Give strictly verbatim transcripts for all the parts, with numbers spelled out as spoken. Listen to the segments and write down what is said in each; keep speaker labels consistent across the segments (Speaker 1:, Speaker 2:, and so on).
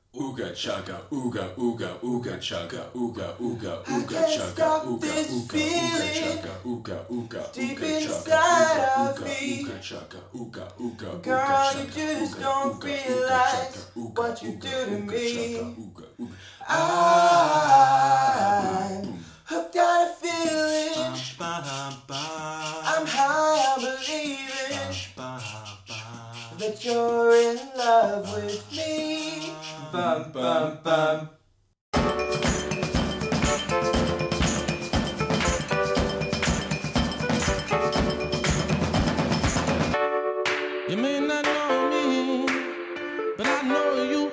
Speaker 1: Ooga chugga, ooga ooga ooga chugga, ooga ooga
Speaker 2: I
Speaker 1: ooga
Speaker 2: can't
Speaker 1: chugga,
Speaker 2: stop
Speaker 1: ooga
Speaker 2: this
Speaker 1: ooga ooga
Speaker 2: feeling
Speaker 1: chugga, ooga ooga
Speaker 2: deep
Speaker 1: ooga
Speaker 2: inside
Speaker 1: chugga,
Speaker 2: of
Speaker 1: ooga
Speaker 2: me.
Speaker 1: ooga chugga, ooga ooga
Speaker 2: Girl,
Speaker 1: ooga
Speaker 2: you
Speaker 1: chugga,
Speaker 2: just
Speaker 1: ooga
Speaker 2: don't
Speaker 1: ooga
Speaker 2: realize
Speaker 1: ooga chugga,
Speaker 2: what you
Speaker 1: ooga
Speaker 2: do to
Speaker 1: ooga
Speaker 2: me.
Speaker 1: chugga, ooga ooga.
Speaker 2: I'm hooked on a feeling. I'm high, I'm believing that you're in love with me. Bum bum bum.
Speaker 3: You may not know me, but I know you,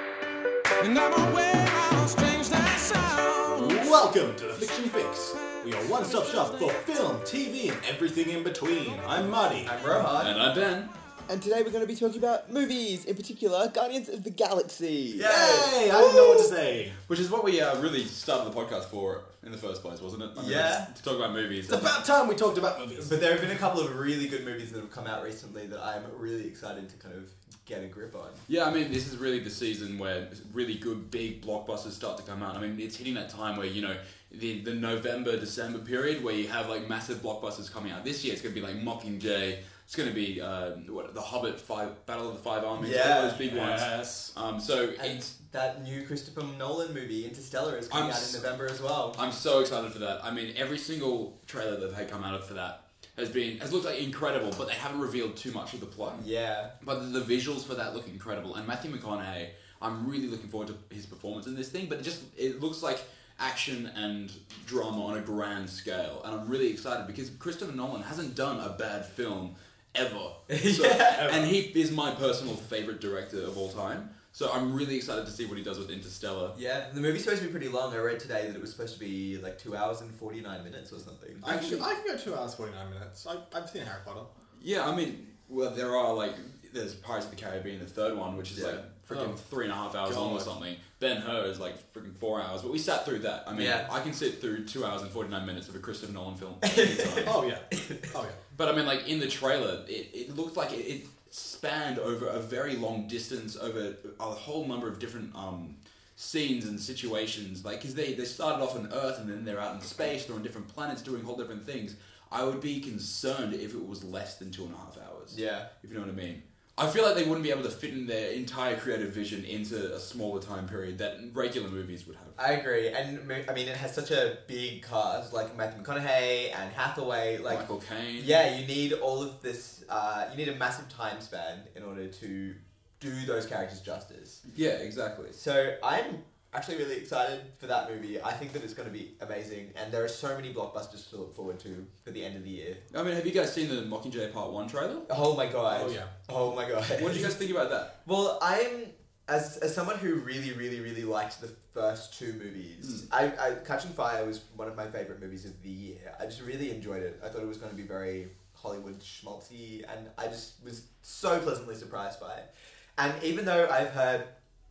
Speaker 3: and I'm aware how strange that sounds.
Speaker 4: Welcome to the Fiction Fix. We are one-stop shop for film, T V, and everything in between. I'm Marty.
Speaker 2: I'm Rohan.
Speaker 1: And I'm Ben.
Speaker 2: And today we're going to be talking about movies, in particular Guardians of the Galaxy.
Speaker 4: Yay! I didn't know what to say.
Speaker 1: Which is what we uh, really started the podcast for in the first place, wasn't it? I mean,
Speaker 5: Yeah.
Speaker 1: To talk about movies.
Speaker 4: It's about time we talked about movies.
Speaker 5: But there have been a couple of really good movies that have come out recently that I'm really excited to kind of get a grip on.
Speaker 1: Yeah, I mean, this is really the season where really good, big blockbusters start to come out. I mean, it's hitting that time where, you know, the, the November, December period where you have, like, massive blockbusters coming out. This year, it's going to be, like, Mockingjay. It's going to be, uh, what, The Hobbit, five, Battle of the Five Armies,
Speaker 5: Yeah.
Speaker 1: all those big ones.
Speaker 4: Yes.
Speaker 1: Um, so,
Speaker 5: And
Speaker 1: it's...
Speaker 5: that new Christopher Nolan movie, Interstellar, is coming
Speaker 1: I'm
Speaker 5: out
Speaker 1: s-
Speaker 5: in November as well.
Speaker 1: I'm so excited for that. I mean, every single trailer that they come out of for that has been has looked like incredible, but they haven't revealed too much of the plot.
Speaker 5: Yeah.
Speaker 1: But the visuals for that look incredible, and Matthew McConaughey, I'm really looking forward to his performance in this thing. But it just it looks like action and drama on a grand scale, and I'm really excited because Christopher Nolan hasn't done a bad film ever. So,
Speaker 5: Yeah.
Speaker 1: and he is my personal favorite director of all time. So I'm really excited to see what he does with Interstellar.
Speaker 5: Yeah, the movie's supposed to be pretty long. I read today that it was supposed to be like two hours and forty-nine minutes or something.
Speaker 4: I can, I can go two hours, forty-nine minutes. I, I've seen Harry Potter.
Speaker 1: Yeah, I mean, well, there are like there's Pirates of the Caribbean, the third one, which is
Speaker 5: Yeah.
Speaker 1: like freaking
Speaker 4: Oh,
Speaker 1: three and a half hours long or
Speaker 4: God.
Speaker 1: something. Ben Hur is like freaking four hours, but we sat through that. I mean,
Speaker 5: Yeah.
Speaker 1: I can sit through two hours and forty nine minutes of a Christopher Nolan film. anytime.
Speaker 4: Oh, yeah. Oh, yeah.
Speaker 1: But I mean, like in the trailer, it, it looked like it, it spanned over a very long distance, over a whole number of different um, scenes and situations. Like, because they, they started off on Earth and then they're out in space, they're on different planets doing whole different things. I would be concerned if it was less than two and a half hours.
Speaker 5: Yeah.
Speaker 1: If you know what I mean. I feel like they wouldn't be able to fit in their entire creative vision into a smaller time period that regular movies would have.
Speaker 5: I agree, and mo- I mean it has such a big cast, like Matthew McConaughey and Hathaway, like
Speaker 1: Michael Caine.
Speaker 5: yeah, you need all of this. Uh, you need a massive time span in order to do those characters justice.
Speaker 1: Yeah, exactly.
Speaker 5: So I'm actually really excited for that movie. I think that it's going to be amazing, and there are so many blockbusters to look forward to for the end of the year.
Speaker 1: I mean, have you guys seen the Mockingjay Part One trailer?
Speaker 5: Oh my god!
Speaker 4: Oh, yeah.
Speaker 5: Oh my god!
Speaker 1: What did you guys think about that?
Speaker 5: Well, I'm as as someone who really, really, really liked the first two movies.
Speaker 1: Mm.
Speaker 5: I, I Catching Fire was one of my favorite movies of the year. I just really enjoyed it. I thought it was going to be very Hollywood schmaltzy, and I just was so pleasantly surprised by it. And even though I've heard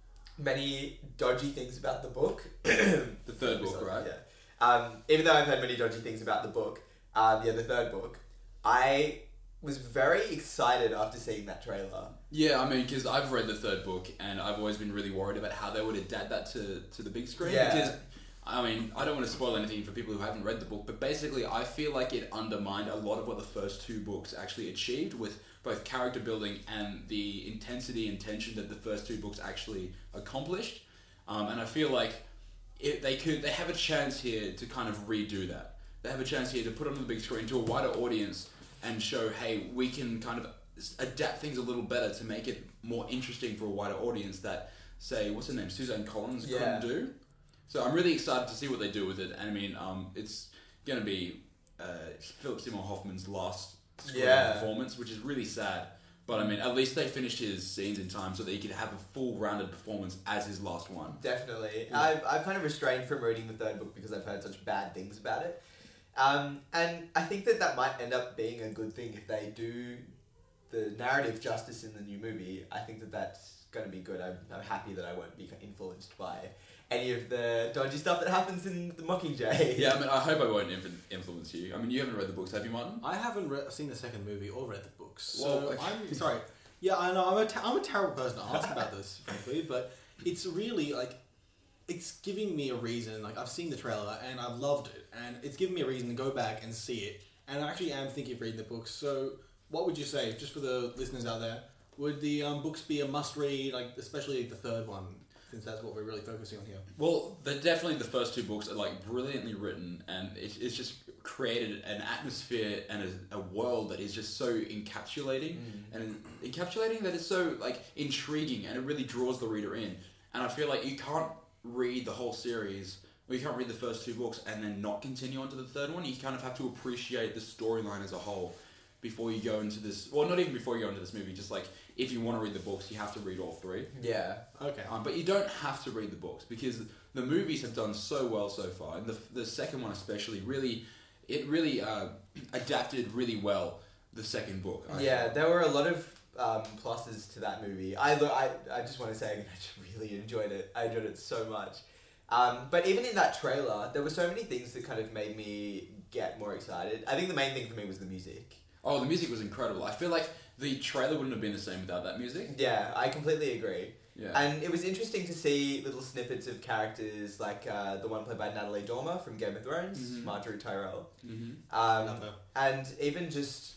Speaker 5: many dodgy things about the book,
Speaker 1: The third book, right?
Speaker 5: Yeah. Um, even though I've heard many dodgy things about the book, um, yeah, the third book, I was very excited after seeing that trailer.
Speaker 1: Yeah, I mean, because I've read the third book, and I've always been really worried about how they would adapt that to, to the big screen.
Speaker 5: Yeah.
Speaker 1: Because, I mean, I don't want to spoil anything for people who haven't read the book, but basically I feel like it undermined a lot of what the first two books actually achieved with both character building and the intensity and tension that the first two books actually accomplished. Um, and I feel like if they could, they have a chance here to kind of redo that. They have a chance here to put it on the big screen to a wider audience and show, hey, we can kind of adapt things a little better to make it more interesting for a wider audience that, say, what's her name, Suzanne Collins
Speaker 5: Yeah.
Speaker 1: couldn't do. So I'm really excited to see what they do with it. And I mean, um, it's going to be uh, Philip Seymour Hoffman's last screen
Speaker 5: Yeah.
Speaker 1: performance, which is really sad. But I mean, at least they finished his scenes in time so that he could have a full rounded performance as his last one.
Speaker 5: Definitely. I've, I've kind of restrained from reading the third book because I've heard such bad things about it. Um, and I think that that might end up being a good thing if they do the narrative justice in the new movie. I think that that's going to be good. I'm, I'm happy that I won't be influenced by any of the dodgy stuff that happens in the Mockingjay.
Speaker 1: Yeah, I mean, I hope I won't inf- influence you. I mean, you haven't read the books, have you, Martin?
Speaker 4: I haven't re- seen the second movie or read the books.
Speaker 1: Well,
Speaker 4: So
Speaker 1: okay.
Speaker 4: I'm sorry. Yeah, I know. I'm a, ter- I'm a terrible person to ask about this, frankly, but it's really, like, it's giving me a reason. Like, I've seen the trailer, and I've loved it, and it's giving me a reason to go back and see it, and I actually am thinking of reading the books. So, what would you say, just for the listeners out there, would the um, books be a must-read, like, especially the third one, since that's what we're really focusing on here?
Speaker 1: Well, they're definitely the first two books are like brilliantly written, and it, it's just created an atmosphere and a, a world that is just so encapsulating mm. and encapsulating that is so like intriguing, and it really draws the reader in. And I feel like you can't read the whole series, or you can't read the first two books and then not continue on to the third one. You kind of have to appreciate the storyline as a whole before you go into this. Well, not even before you go into this movie. Just like if you want to read the books, you have to read all three.
Speaker 5: Yeah.
Speaker 4: Okay.
Speaker 1: Um, but you don't have to read the books because the movies have done so well so far, and the the second one especially really, it really uh, adapted really well the second book. I
Speaker 5: Yeah,
Speaker 1: felt.
Speaker 5: there were a lot of um, pluses to that movie. I, lo- I I just want to say I just really enjoyed it. I enjoyed it so much. Um, but even in that trailer, there were so many things that kind of made me get more excited. I think the main thing for me was the music.
Speaker 1: Oh, the music was incredible. I feel like the trailer wouldn't have been the same without that music.
Speaker 5: Yeah, I completely agree.
Speaker 1: Yeah.
Speaker 5: And it was interesting to see little snippets of characters like uh, the one played by Natalie Dormer from Game of Thrones,
Speaker 1: Mhm.
Speaker 5: Marjorie Tyrell.
Speaker 1: Mm-hmm.
Speaker 5: Um,
Speaker 4: Love her.
Speaker 5: and even just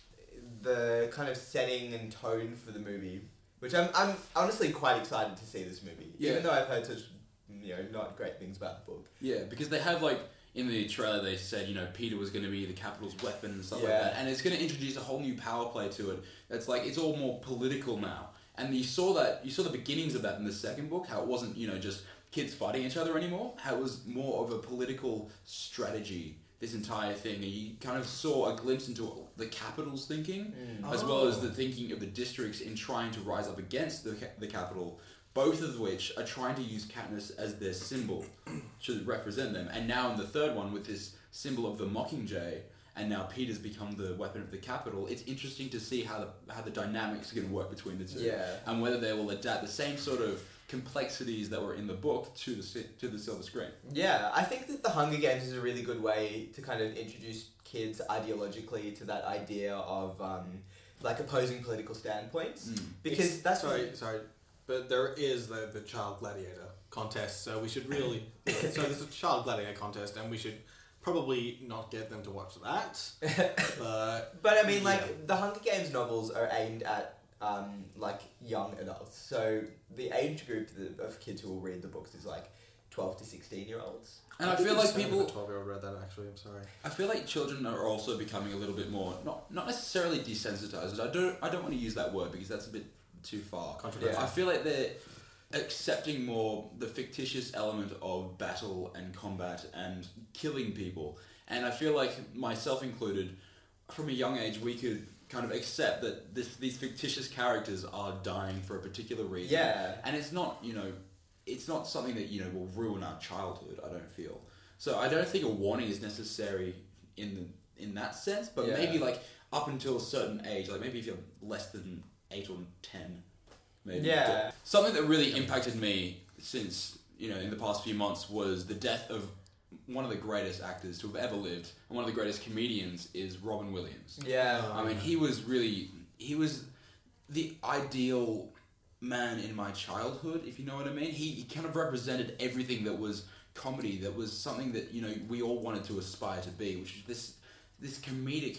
Speaker 5: the kind of setting and tone for the movie, which I'm I'm honestly quite excited to see this movie,
Speaker 1: Yeah.
Speaker 5: even though I've heard such you know not great things about the book.
Speaker 1: Yeah, because they have like in the trailer they said you know Peter was going to be the Capitol's weapon and stuff
Speaker 5: Yeah.
Speaker 1: like that, and it's going to introduce a whole new power play to it. It's like it's all more political now, and you saw that you saw the beginnings of that in the second book. How it wasn't you know just kids fighting each other anymore. How it was more of a political strategy. This entire thing, and you kind of saw a glimpse into the Capitol's thinking,
Speaker 5: Mm.
Speaker 1: as well as
Speaker 4: Oh.
Speaker 1: the thinking of the districts in trying to rise up against the ca- the Capitol. Both of which are trying to use Katniss as their symbol to represent them. And now in the third one, with this symbol of the Mockingjay, and now Peter's become the weapon of the Capitol, it's interesting to see how the how the dynamics are going to work between the two,
Speaker 5: Yeah.
Speaker 1: and whether they will adapt the same sort of complexities that were in the book to the si- to the silver screen.
Speaker 5: Yeah, I think that the Hunger Games is a really good way to kind of introduce kids ideologically to that idea of um, like opposing political standpoints,
Speaker 1: Mm.
Speaker 5: because
Speaker 4: Ex-
Speaker 5: that's
Speaker 4: sorry, sorry, but there is the the child gladiator contest, so we should really so there's a child gladiator contest, and we should probably not get them to watch that. But
Speaker 5: But I mean, like
Speaker 4: Yeah.
Speaker 5: the Hunger Games novels are aimed at um, like young adults, so the age group that- of kids who will read the books is like twelve to sixteen year olds.
Speaker 1: And I, feel like
Speaker 4: A
Speaker 1: people,
Speaker 4: twelve year old read that actually. I'm sorry.
Speaker 1: I feel like children are also becoming a little bit more not not necessarily desensitized. I don't I don't want to use that word because that's a bit too far.
Speaker 4: Controversial.
Speaker 1: I feel like they're accepting more the fictitious element of battle and combat and killing people. And I feel like, myself included, from a young age, we could kind of accept that this, these fictitious characters are dying for a particular reason.
Speaker 5: Yeah.
Speaker 1: And it's not, you know, it's not something that, you know, will ruin our childhood, I don't feel. So I don't think a warning is necessary in the, in that sense, but
Speaker 5: Yeah.
Speaker 1: maybe like up until a certain age, like maybe if you're less than eight or ten, maybe.
Speaker 5: Yeah.
Speaker 1: Something that really impacted me since, you know, in the past few months was the death of one of the greatest actors to have ever lived, and one of the greatest comedians is Robin Williams.
Speaker 5: Yeah.
Speaker 4: Uh,
Speaker 1: I mean, he was really, he was the ideal man in my childhood, if you know what I mean. He, he kind of represented everything that was comedy, that was something that, you know, we all wanted to aspire to be, which is this, this comedic,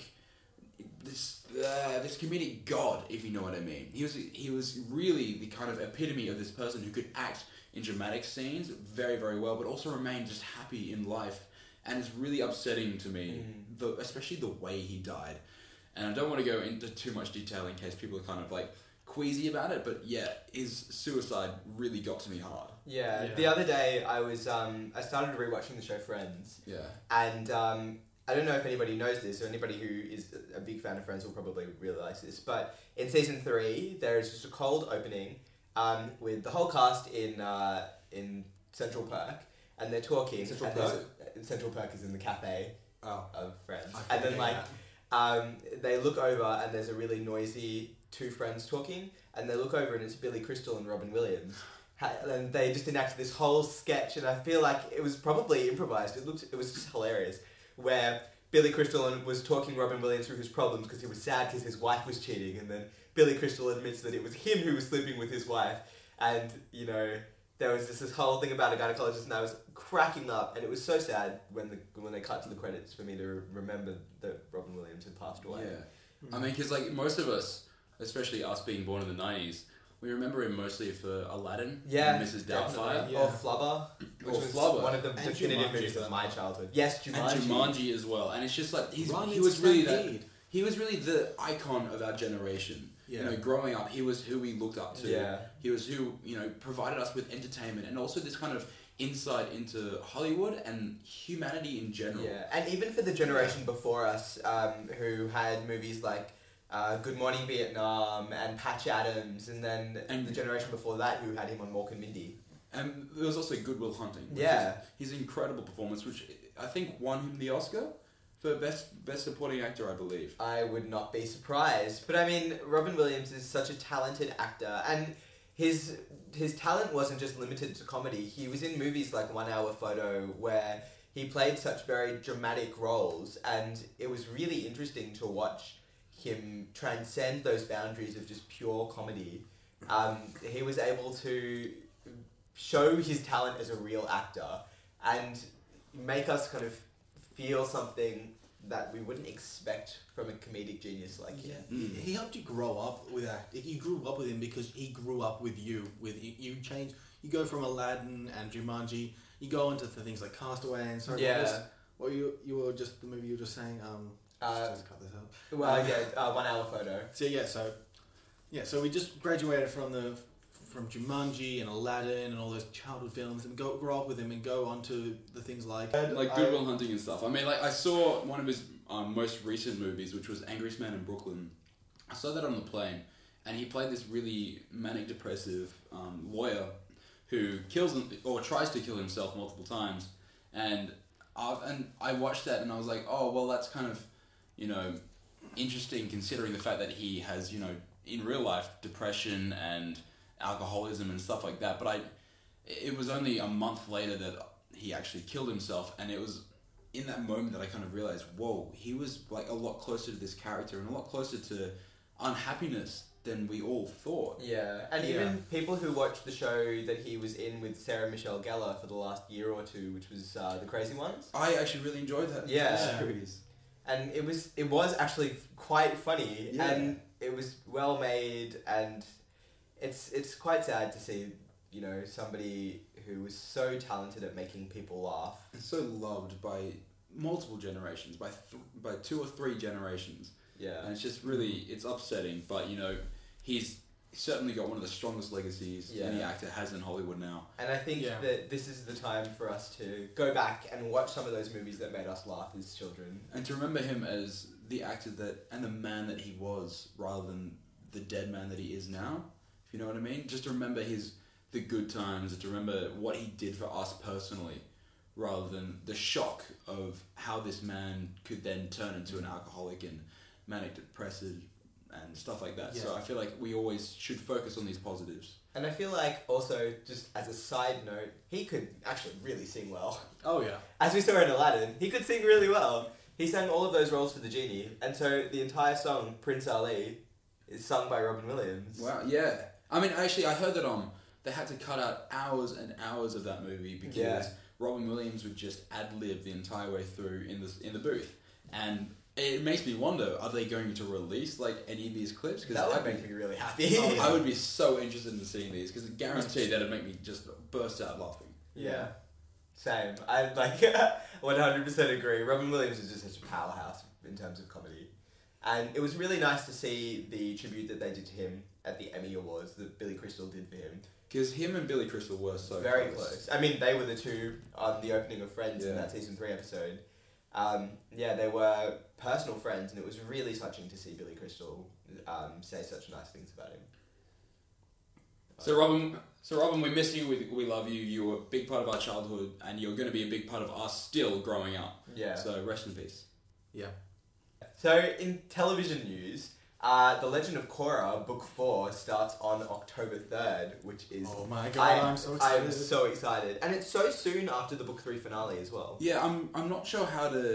Speaker 1: this, uh, this comedic god, if you know what I mean. He was, he was really the kind of epitome of this person who could act in dramatic scenes very, very well, but also remain just happy in life. And it's really upsetting to me,
Speaker 5: Mm.
Speaker 1: the, especially the way he died. And I don't want to go into too much detail in case people are kind of like queasy about it, but yeah, his suicide really got to me hard.
Speaker 5: Yeah.
Speaker 4: Yeah.
Speaker 5: The other day, I was um, I started rewatching the show Friends,
Speaker 1: Yeah.
Speaker 5: and um, I don't know if anybody knows this or anybody who is a big fan of Friends will probably realise this, but in season three, there is just a cold opening um, with the whole cast in uh, in Central Perk, and they're talking.
Speaker 4: Central
Speaker 5: and there's a- Central Perk is in the cafe
Speaker 4: Oh.
Speaker 5: of Friends,
Speaker 4: I
Speaker 5: and then
Speaker 4: forget
Speaker 5: like
Speaker 4: that.
Speaker 5: um, they look over and there's a really noisy two friends talking, and they look over and it's Billy Crystal and Robin Williams. Ha- And they just enacted this whole sketch, and I feel like it was probably improvised. It looked, it was just hilarious, where Billy Crystal and was talking Robin Williams through his problems because he was sad because his wife was cheating, and then Billy Crystal admits that it was him who was sleeping with his wife, and you know there was this, this whole thing about a gynecologist, and I was cracking up, and it was so sad when the when they cut to the credits for me to remember that Robin Williams had passed away.
Speaker 1: Yeah, I mean, because like most of us, especially us being born in the nineties, we remember him mostly for Aladdin,
Speaker 5: Yeah,
Speaker 1: and Missus Doubtfire,
Speaker 4: Yeah.
Speaker 5: Or Flubber, which
Speaker 1: Or
Speaker 5: was
Speaker 1: Flubber.
Speaker 5: one of the
Speaker 4: And
Speaker 5: definitive
Speaker 4: Jumanji
Speaker 5: movies
Speaker 4: as
Speaker 5: of my
Speaker 4: well.
Speaker 5: childhood. Yes, Jumanji.
Speaker 1: and Jumanji as well. And it's just like he's
Speaker 4: Run
Speaker 1: he
Speaker 4: into
Speaker 1: was really that.
Speaker 4: Stampede.
Speaker 1: He was really the icon of our generation.
Speaker 4: Yeah.
Speaker 1: You know, growing up, he was who we looked up to.
Speaker 5: Yeah.
Speaker 1: He was who, you know, provided us with entertainment and also this kind of insight into Hollywood and humanity in general.
Speaker 5: Yeah, and even for the generation before us, um, who had movies like uh, Good Morning Vietnam and Patch Adams, and then
Speaker 1: And-
Speaker 5: the generation before that who had him on Mork and Mindy.
Speaker 1: And there was also Good Will Hunting. which
Speaker 5: Yeah.
Speaker 1: is his incredible performance, which I think won him the Oscar for best best supporting actor, I believe.
Speaker 5: I would not be surprised. But I mean, Robin Williams is such a talented actor, and his his talent wasn't just limited to comedy. He was in movies like One Hour Photo, where he played such very dramatic roles, and it was really interesting to watch him transcend those boundaries of just pure comedy. Um, he was able to show his talent as a real actor and make us kind of feel something that we wouldn't expect from a comedic genius like him.
Speaker 4: Yeah, he, he helped you grow up with that. You grew up with him because he grew up with you. With you, you change. You go from Aladdin and Jumanji. You go into the things like Castaway and sorry,
Speaker 5: Yeah.
Speaker 4: what, was, what you you were just the movie you were just saying. Um,
Speaker 5: Uh,
Speaker 4: just cut this out.
Speaker 5: Well,
Speaker 4: Um,
Speaker 5: yeah, uh, One Hour Photo.
Speaker 4: So yeah, so yeah, so we just graduated from the from Jumanji and Aladdin and all those childhood films, and go grow up with him and go on to the things like
Speaker 1: Like Good Will Hunting and stuff. I mean, like I saw one of his um, most recent movies, which was Angriest Man in Brooklyn. I saw that on the plane, and he played this really manic depressive um, lawyer who kills him, or tries to kill himself multiple times. And I, and I watched that, and I was like, oh well, that's kind of, you know, interesting considering the fact that he has, you know, in real life depression and alcoholism and stuff like that. But I, it was only a month later that he actually killed himself, and it was in that moment that I kind of realized, whoa, he was like a lot closer to this character and a lot closer to unhappiness than we all thought.
Speaker 5: Yeah, and
Speaker 4: Yeah.
Speaker 5: even people who watched the show that he was in with Sarah Michelle Gellar for the last year or two, which was uh, The Crazy Ones.
Speaker 1: I actually really enjoyed that
Speaker 5: Yeah.
Speaker 1: series.
Speaker 5: And it was it was actually quite funny,
Speaker 1: Yeah.
Speaker 5: and it was well made, and it's it's quite sad to see, you know, somebody who was so talented at making people laugh.
Speaker 1: And so loved by multiple generations, by th- by two or three generations.
Speaker 5: Yeah.
Speaker 1: And it's just really, it's upsetting, but you know, he's certainly got one of the strongest legacies
Speaker 5: Yeah.
Speaker 1: any actor has in Hollywood now.
Speaker 5: And I think
Speaker 4: Yeah.
Speaker 5: that this is the time for us to go back and watch some of those movies that made us laugh as children.
Speaker 1: And to remember him as the actor that, and the man that he was, rather than the dead man that he is now, if you know what I mean? Just to remember his, the good times, and to remember what he did for us personally, rather than the shock of how this man could then turn into an alcoholic and manic depressive and stuff like that. So
Speaker 4: Yeah.
Speaker 1: I feel like we always should focus on these positives.
Speaker 5: And I feel like also, just as a side note, he could actually really sing well.
Speaker 4: oh yeah,
Speaker 5: As we saw in Aladdin, he could sing really well. He sang all of those roles for the genie, and so the entire song, Prince Ali, is sung by Robin Williams.
Speaker 1: Wow, yeah. I mean, actually, I heard that um they had to cut out hours and hours of that movie because
Speaker 5: Yeah.
Speaker 1: Robin Williams would just ad lib the entire way through in the in the booth, and it makes me wonder: are they going to release like any of these clips?
Speaker 5: That would
Speaker 1: I'd
Speaker 5: make
Speaker 1: be-
Speaker 5: me really happy.
Speaker 1: Oh, I would be so interested in seeing these because I guarantee that'd make me just burst out laughing.
Speaker 5: Yeah. Same. I like one hundred percent agree. Robin Williams is just such a powerhouse in terms of comedy. And it was really nice to see the tribute that they did to him at the Emmy Awards that Billy Crystal did for him.
Speaker 1: Because him and Billy Crystal were so
Speaker 5: Very close. I mean, they were the two on the opening of Friends in
Speaker 1: Yeah.
Speaker 5: that season three episode. Um, yeah, they were personal friends, and it was really touching to see Billy Crystal um, say such nice things about him.
Speaker 1: So Robin, so Robin, we miss you. We, we love you. You were a big part of our childhood, and you're going to be a big part of us still growing up.
Speaker 5: Yeah.
Speaker 1: So rest in peace.
Speaker 4: yeah.
Speaker 5: So, in television news, uh, The Legend of Korra, Book four, starts on October third, which is...
Speaker 4: Oh my god, I'm so excited.
Speaker 5: I'm so excited. And it's so soon after the Book three finale as well.
Speaker 1: Yeah, I'm. I'm not sure how to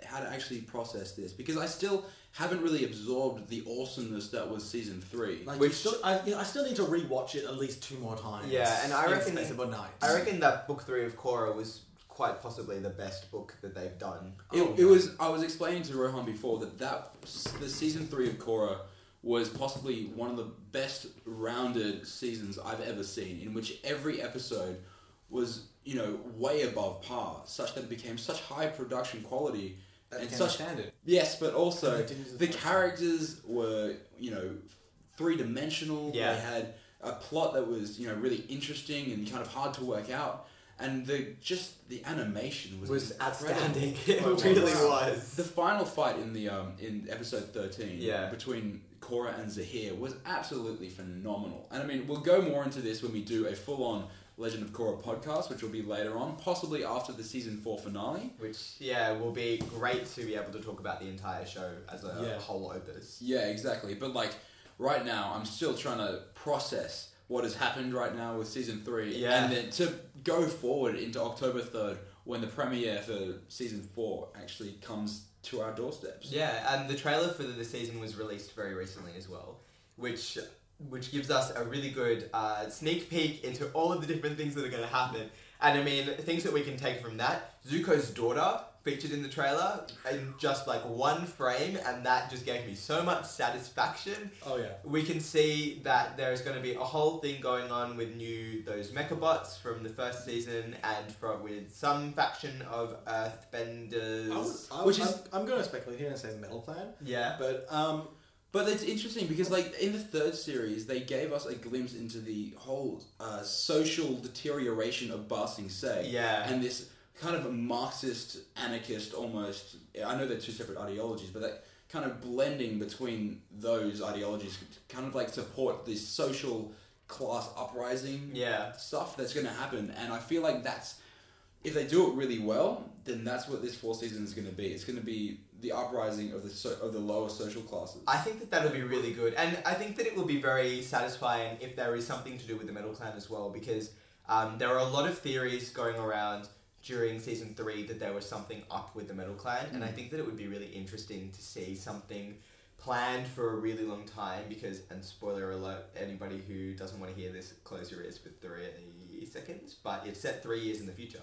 Speaker 1: how to actually process this, because I still haven't really absorbed the awesomeness that was season three.
Speaker 4: Like,
Speaker 5: Which-
Speaker 4: you still, I, you know, I still need to rewatch it at least two more times.
Speaker 5: Yeah, and I
Speaker 4: in
Speaker 5: reckon-
Speaker 4: space of a night.
Speaker 5: I reckon that book three of Korra was quite possibly the best book that they've done.
Speaker 1: It,
Speaker 4: Oh,
Speaker 1: it
Speaker 4: yeah.
Speaker 1: was. I was explaining to Rohan before that that the season three of Korra was possibly one of the best rounded seasons I've ever seen, in which every episode was, you know, way above par, such that it became such high production quality
Speaker 4: That
Speaker 1: and
Speaker 4: became
Speaker 1: such.
Speaker 4: standard.
Speaker 1: Yes, but also
Speaker 4: Connected into the
Speaker 1: the
Speaker 4: first
Speaker 1: characters were, you know, three dimensional.
Speaker 5: Yeah.
Speaker 1: They had a plot that was, you know, really interesting and kind of hard to work out. And the just the animation was,
Speaker 5: Was
Speaker 1: incredible.
Speaker 5: outstanding. It
Speaker 4: Oh,
Speaker 5: really
Speaker 4: wow.
Speaker 5: was.
Speaker 1: The final fight in the um in episode thirteen,
Speaker 5: Yeah.
Speaker 1: between Korra and Zahir was absolutely phenomenal. And I mean, we'll go more into this when we do a full-on Legend of Korra podcast, which will be later on, possibly after the season four finale.
Speaker 5: Which, yeah, will be great to be able to talk about the entire show as a
Speaker 4: Yeah.
Speaker 5: whole opus.
Speaker 1: Yeah, exactly. But like right now, I'm still trying to process what has happened right now with season three,
Speaker 5: Yeah.
Speaker 1: and then to go forward into October third when the premiere for season four actually comes to our doorsteps.
Speaker 5: Yeah, and the trailer for the season was released very recently as well, which which gives us a really good uh, sneak peek into all of the different things that are going to happen. And I mean, things that we can take from that, Zuko's daughter featured in the trailer in just like one frame, and that just gave me so much satisfaction.
Speaker 4: Oh, yeah.
Speaker 5: We can see that there's going to be a whole thing going on with new those mechabots from the first season, and from with some faction of Earthbenders.
Speaker 4: I would, I
Speaker 1: Which
Speaker 4: would,
Speaker 1: is-
Speaker 4: I'm, I'm going to speculate here and say Metal Clan,
Speaker 5: Yeah,
Speaker 4: but um,
Speaker 1: But it's interesting because, like, in the third series, they gave us a glimpse into the whole uh, social deterioration of Ba Sing Se.
Speaker 5: Yeah.
Speaker 1: And this kind of Marxist, anarchist, almost... I know they're two separate ideologies, but that kind of blending between those ideologies kind of, like, support this social class uprising
Speaker 5: Yeah.
Speaker 1: stuff that's going to happen. And I feel like that's... If they do it really well, then that's what this fourth season is going to be. It's going to be the uprising of the so, of the lower social classes.
Speaker 5: I think that that'll be really good, and I think that it will be very satisfying if there is something to do with the Metal Clan as well, because um, there are a lot of theories going around during season three that there was something up with the Metal Clan, and I think that it would be really interesting to see something planned for a really long time, because, and spoiler alert, anybody who doesn't want to hear this, close your ears for three seconds, but it's set three years in the future.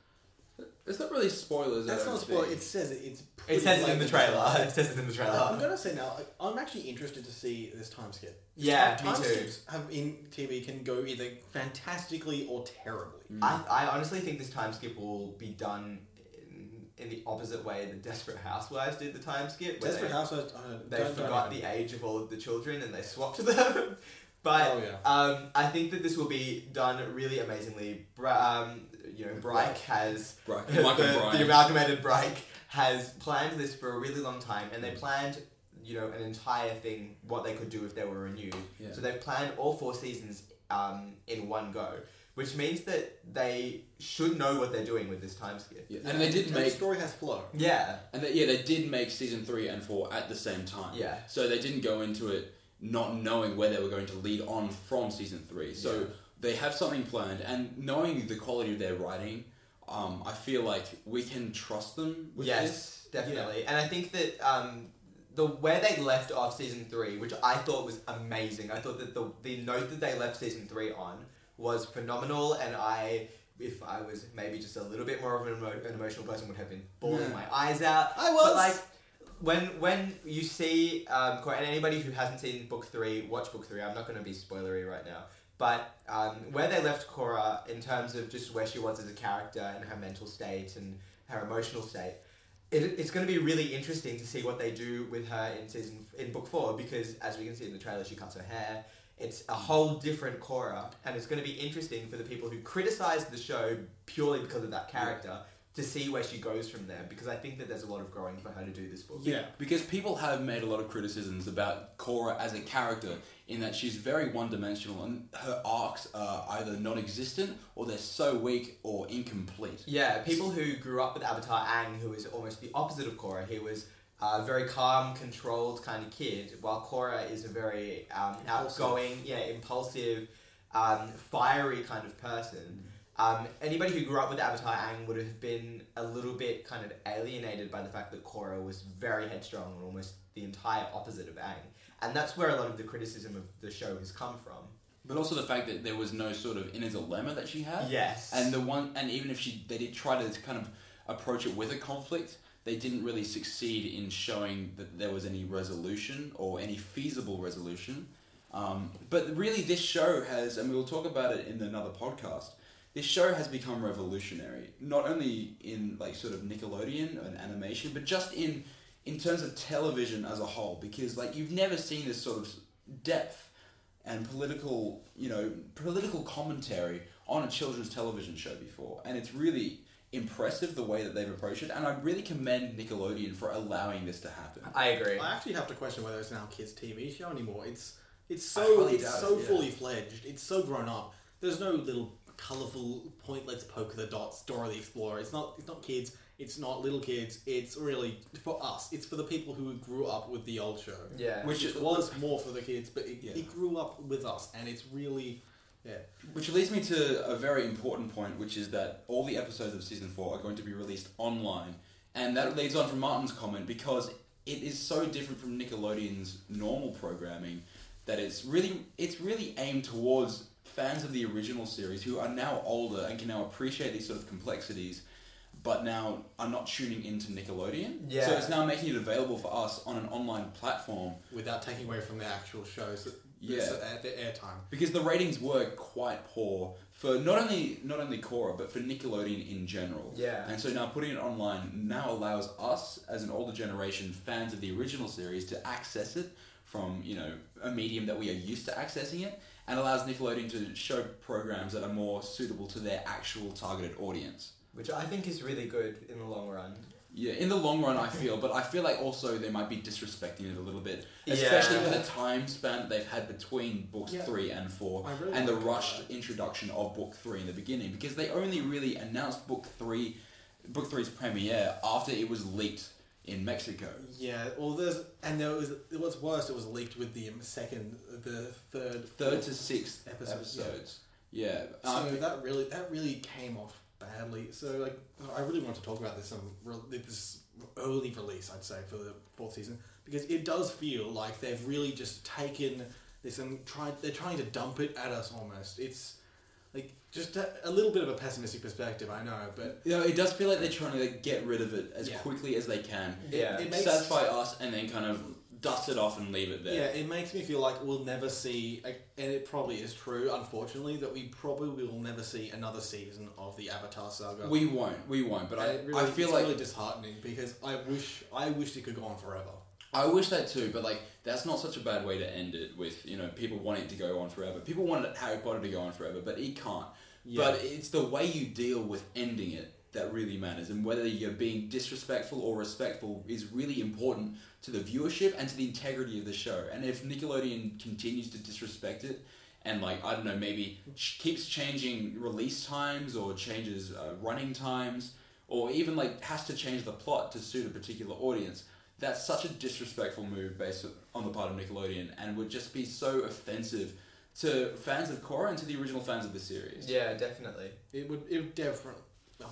Speaker 1: It's not really spoilers. I
Speaker 4: that's
Speaker 1: don't
Speaker 4: not spoiler.
Speaker 1: think.
Speaker 4: It says it. It's
Speaker 5: It
Speaker 4: pretty
Speaker 5: says it in the
Speaker 4: blatant.
Speaker 5: trailer. It says it in the
Speaker 4: I'm
Speaker 5: trailer.
Speaker 4: going to say now, like, I'm actually interested to see this time skip.
Speaker 5: Yeah,
Speaker 4: time
Speaker 5: me too.
Speaker 4: skips have in T V can go either fantastically or terribly.
Speaker 5: I, I honestly think this time skip will be done in, in the opposite way that Desperate Housewives did the time skip. where
Speaker 4: Desperate
Speaker 5: they,
Speaker 4: Housewives. Uh,
Speaker 5: They
Speaker 4: don't- don't
Speaker 5: forgot
Speaker 4: even-
Speaker 5: the age of all of the children and they swapped them. But
Speaker 4: Oh, yeah.
Speaker 5: um, I think that this will be done really amazingly. Bra- um, you know, Bryke has
Speaker 1: Bryke.
Speaker 5: the,
Speaker 1: Mike and Brian.
Speaker 5: the amalgamated Bryke has planned this for a really long time, and they planned, you know, an entire thing what they could do if they were renewed.
Speaker 1: Yeah.
Speaker 5: So they've planned all four seasons um, in one go, which means that they should know what they're doing with this time skip.
Speaker 1: Yeah. And they did
Speaker 4: And
Speaker 1: make,
Speaker 4: the story has flow.
Speaker 5: Yeah.
Speaker 1: and they, yeah, they did make season three and four at the same time.
Speaker 5: Yeah.
Speaker 1: So they didn't go into it not knowing where they were going to lead on from season three. So
Speaker 5: Yeah.
Speaker 1: they have something planned, and knowing the quality of their writing, um, I feel like we can trust them with
Speaker 5: Yes,
Speaker 1: this.
Speaker 5: definitely. And I think that um, the where they left off season three, which I thought was amazing. I thought that the the note that they left season three on was phenomenal, and I, if I was maybe just a little bit more of an, emo- an emotional person, would have been bawling
Speaker 1: Yeah.
Speaker 5: my eyes out.
Speaker 4: I was.
Speaker 5: But like when when you see um, and anybody who hasn't seen book three, watch book three. I'm not going to be spoilery right now. But um, where they left Korra in terms of just where she was as a character and her mental state and her emotional state, it, it's going to be really interesting to see what they do with her in season in book four, because as we can see in the trailer, she cuts her hair. It's a whole different Korra, and it's going to be interesting for the people who criticize the show purely because of that character to see where she goes from there, because I think that there's a lot of growing for her to do this book.
Speaker 4: Yeah.
Speaker 1: Because people have made a lot of criticisms about Korra as a character, in that she's very one-dimensional and her arcs are either non-existent or they're so weak or incomplete.
Speaker 5: Yeah, people who grew up with Avatar Aang, who was almost the opposite of Korra. He was a very calm, controlled kind of kid, while Korra is a very um,
Speaker 4: Impulsive.
Speaker 5: outgoing, yeah, impulsive, um, fiery kind of person. Um, anybody who grew up with Avatar Aang would have been a little bit kind of alienated by the fact that Korra was very headstrong and almost the entire opposite of Aang. And that's where a lot of the criticism of the show has come from.
Speaker 1: But also the fact that there was no sort of inner dilemma that she had.
Speaker 5: Yes.
Speaker 1: And the one, and even if she, they did try to kind of approach it with a conflict, they didn't really succeed in showing that there was any resolution or any feasible resolution. Um, but really, this show has, and we'll talk about it in another podcast. This show has become revolutionary, not only in like sort of Nickelodeon and animation, but just in in terms of television as a whole. Because like you've never seen this sort of depth and political, you know, political commentary on a children's television show before, and it's really impressive the way that they've approached it, and I really commend Nickelodeon for allowing this to happen.
Speaker 5: I agree.
Speaker 4: I actually have to question whether it's now a kids' T V show anymore. It's it's
Speaker 1: I
Speaker 4: so
Speaker 1: highly
Speaker 4: it's
Speaker 1: doubt
Speaker 4: so
Speaker 1: it, yeah.
Speaker 4: fully fledged. It's so grown up. There's no little colourful point. Let's poke the dots. Dora the Explorer. It's not. It's not kids. It's not little kids. It's really for us. It's for the people who grew up with the old show.
Speaker 5: Yeah.
Speaker 1: Which
Speaker 4: Which was more for the kids, but it,
Speaker 1: Yeah.
Speaker 4: it grew up with us, and it's really yeah.
Speaker 1: Which leads me to a very important point, which is that all the episodes of season four are going to be released online, and that leads on from Martin's comment because it is so different from Nickelodeon's normal programming that it's really it's really aimed towards fans of the original series who are now older and can now appreciate these sort of complexities, but now are not tuning into Nickelodeon.
Speaker 5: Yeah.
Speaker 1: So it's now making it available for us on an online platform.
Speaker 4: Without taking away from the actual shows, that
Speaker 1: Yeah.
Speaker 4: the airtime.
Speaker 1: Because the ratings were quite poor for not only not only Korra, but for Nickelodeon in general.
Speaker 5: Yeah.
Speaker 1: And so now putting it online now allows us, as an older generation, fans of the original series, to access it from, you know, a medium that we are used to accessing it, and allows Nickelodeon to show programs that are more suitable to their actual targeted audience.
Speaker 5: Which I think is really good in the long run.
Speaker 1: Yeah, in the long run, I feel, but I feel like also they might be disrespecting it a little bit, especially
Speaker 5: Yeah.
Speaker 1: with the time span that they've had between books
Speaker 4: Yeah.
Speaker 1: three and four,
Speaker 4: I really
Speaker 1: and the
Speaker 4: like
Speaker 1: rushed
Speaker 4: that.
Speaker 1: introduction of book three in the beginning, because they only really announced book three, book three's premiere after it was leaked in Mexico.
Speaker 4: Yeah, well, there's and there was it was worse. It was leaked with the second, the third,
Speaker 1: Third to sixth
Speaker 4: Episode,
Speaker 1: episodes. Yeah.
Speaker 4: So
Speaker 1: Um,
Speaker 4: that really that really came off badly. So like, I really want to talk about this um re- this early release, I'd say, for the fourth season, because it does feel like they've really just taken this and tried. They're trying to dump it at us almost. It's like just a, a little bit of a pessimistic perspective, I know, but
Speaker 1: you know, it does feel like they're trying to like, get rid of it as
Speaker 4: Yeah.
Speaker 1: quickly as they can.
Speaker 5: Yeah.
Speaker 4: it makes
Speaker 1: Satisfy us and then kind of dust it off and leave it there.
Speaker 4: Yeah, it makes me feel like we'll never see, like, and it probably is true, unfortunately, that we probably will never see another season of the Avatar saga.
Speaker 1: We won't, we won't, but I,
Speaker 4: And it really,
Speaker 1: I feel
Speaker 4: it's
Speaker 1: like
Speaker 4: really disheartening because I wish I wish it could go on forever.
Speaker 1: I wish that too, but like that's not such a bad way to end it with, you know, people wanting it to go on forever. People wanted Harry Potter to go on forever, but it can't.
Speaker 4: Yeah.
Speaker 1: But it's the way you deal with ending it that really matters, and whether you're being disrespectful or respectful is really important to the viewership and to the integrity of the show. And if Nickelodeon continues to disrespect it and, like, I don't know, maybe ch- keeps changing release times or changes uh, running times, or even like has to change the plot to suit a particular audience, that's such a disrespectful move based on the part of Nickelodeon, and would just be so offensive to fans of Korra and to the original fans of the series.
Speaker 5: Yeah, definitely.
Speaker 4: It would it would definitely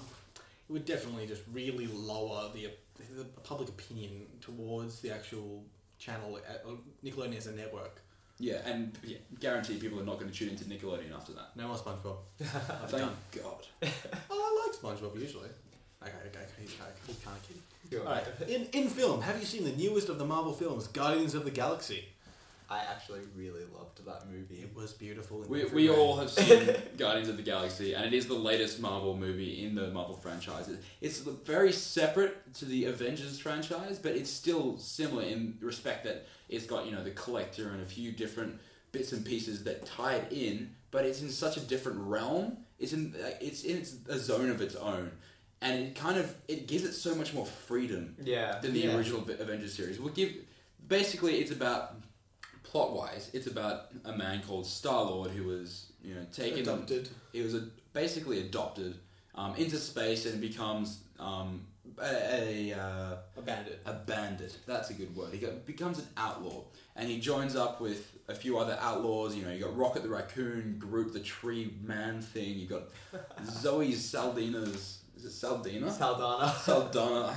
Speaker 4: it would definitely just really lower the the public opinion towards the actual channel at Nickelodeon as a network.
Speaker 1: Yeah, and yeah, guarantee people are not going to tune into Nickelodeon after that.
Speaker 4: No more SpongeBob. I'm
Speaker 1: Thank
Speaker 4: done.
Speaker 1: God.
Speaker 4: Oh, I like SpongeBob usually. Okay, okay, okay, okay, okay, kind of kidding.
Speaker 5: Go on.
Speaker 4: Alright, in, in film, have you seen the newest of the Marvel films, Guardians of the Galaxy?
Speaker 5: I actually really loved that movie.
Speaker 4: It was beautiful. in
Speaker 1: We,
Speaker 4: every
Speaker 1: we
Speaker 4: way.
Speaker 1: all have seen Guardians of the Galaxy, and it is the latest Marvel movie in the Marvel franchise. It's very separate to the Avengers franchise, but it's still similar in respect that it's got, you know, the Collector and a few different bits and pieces that tie it in, but it's in such a different realm. It's in it's in a zone of its own, and it kind of it gives it so much more freedom
Speaker 5: Yeah.
Speaker 1: than the
Speaker 4: Yeah.
Speaker 1: original Avengers series. We'll give basically it's about plot wise, it's about a man called Star Lord who was, you know, taken
Speaker 4: Adopted.
Speaker 1: He was a, basically adopted um, into space and becomes um, a, a uh,
Speaker 4: A bandit.
Speaker 1: a bandit. That's a good word. He got, becomes an outlaw, and he joins up with a few other outlaws. You know, you got Rocket the Raccoon, Groot the Tree Man thing. You got Zoe Saldana's. Is it Saldana?
Speaker 5: Saldana.
Speaker 1: Saldana.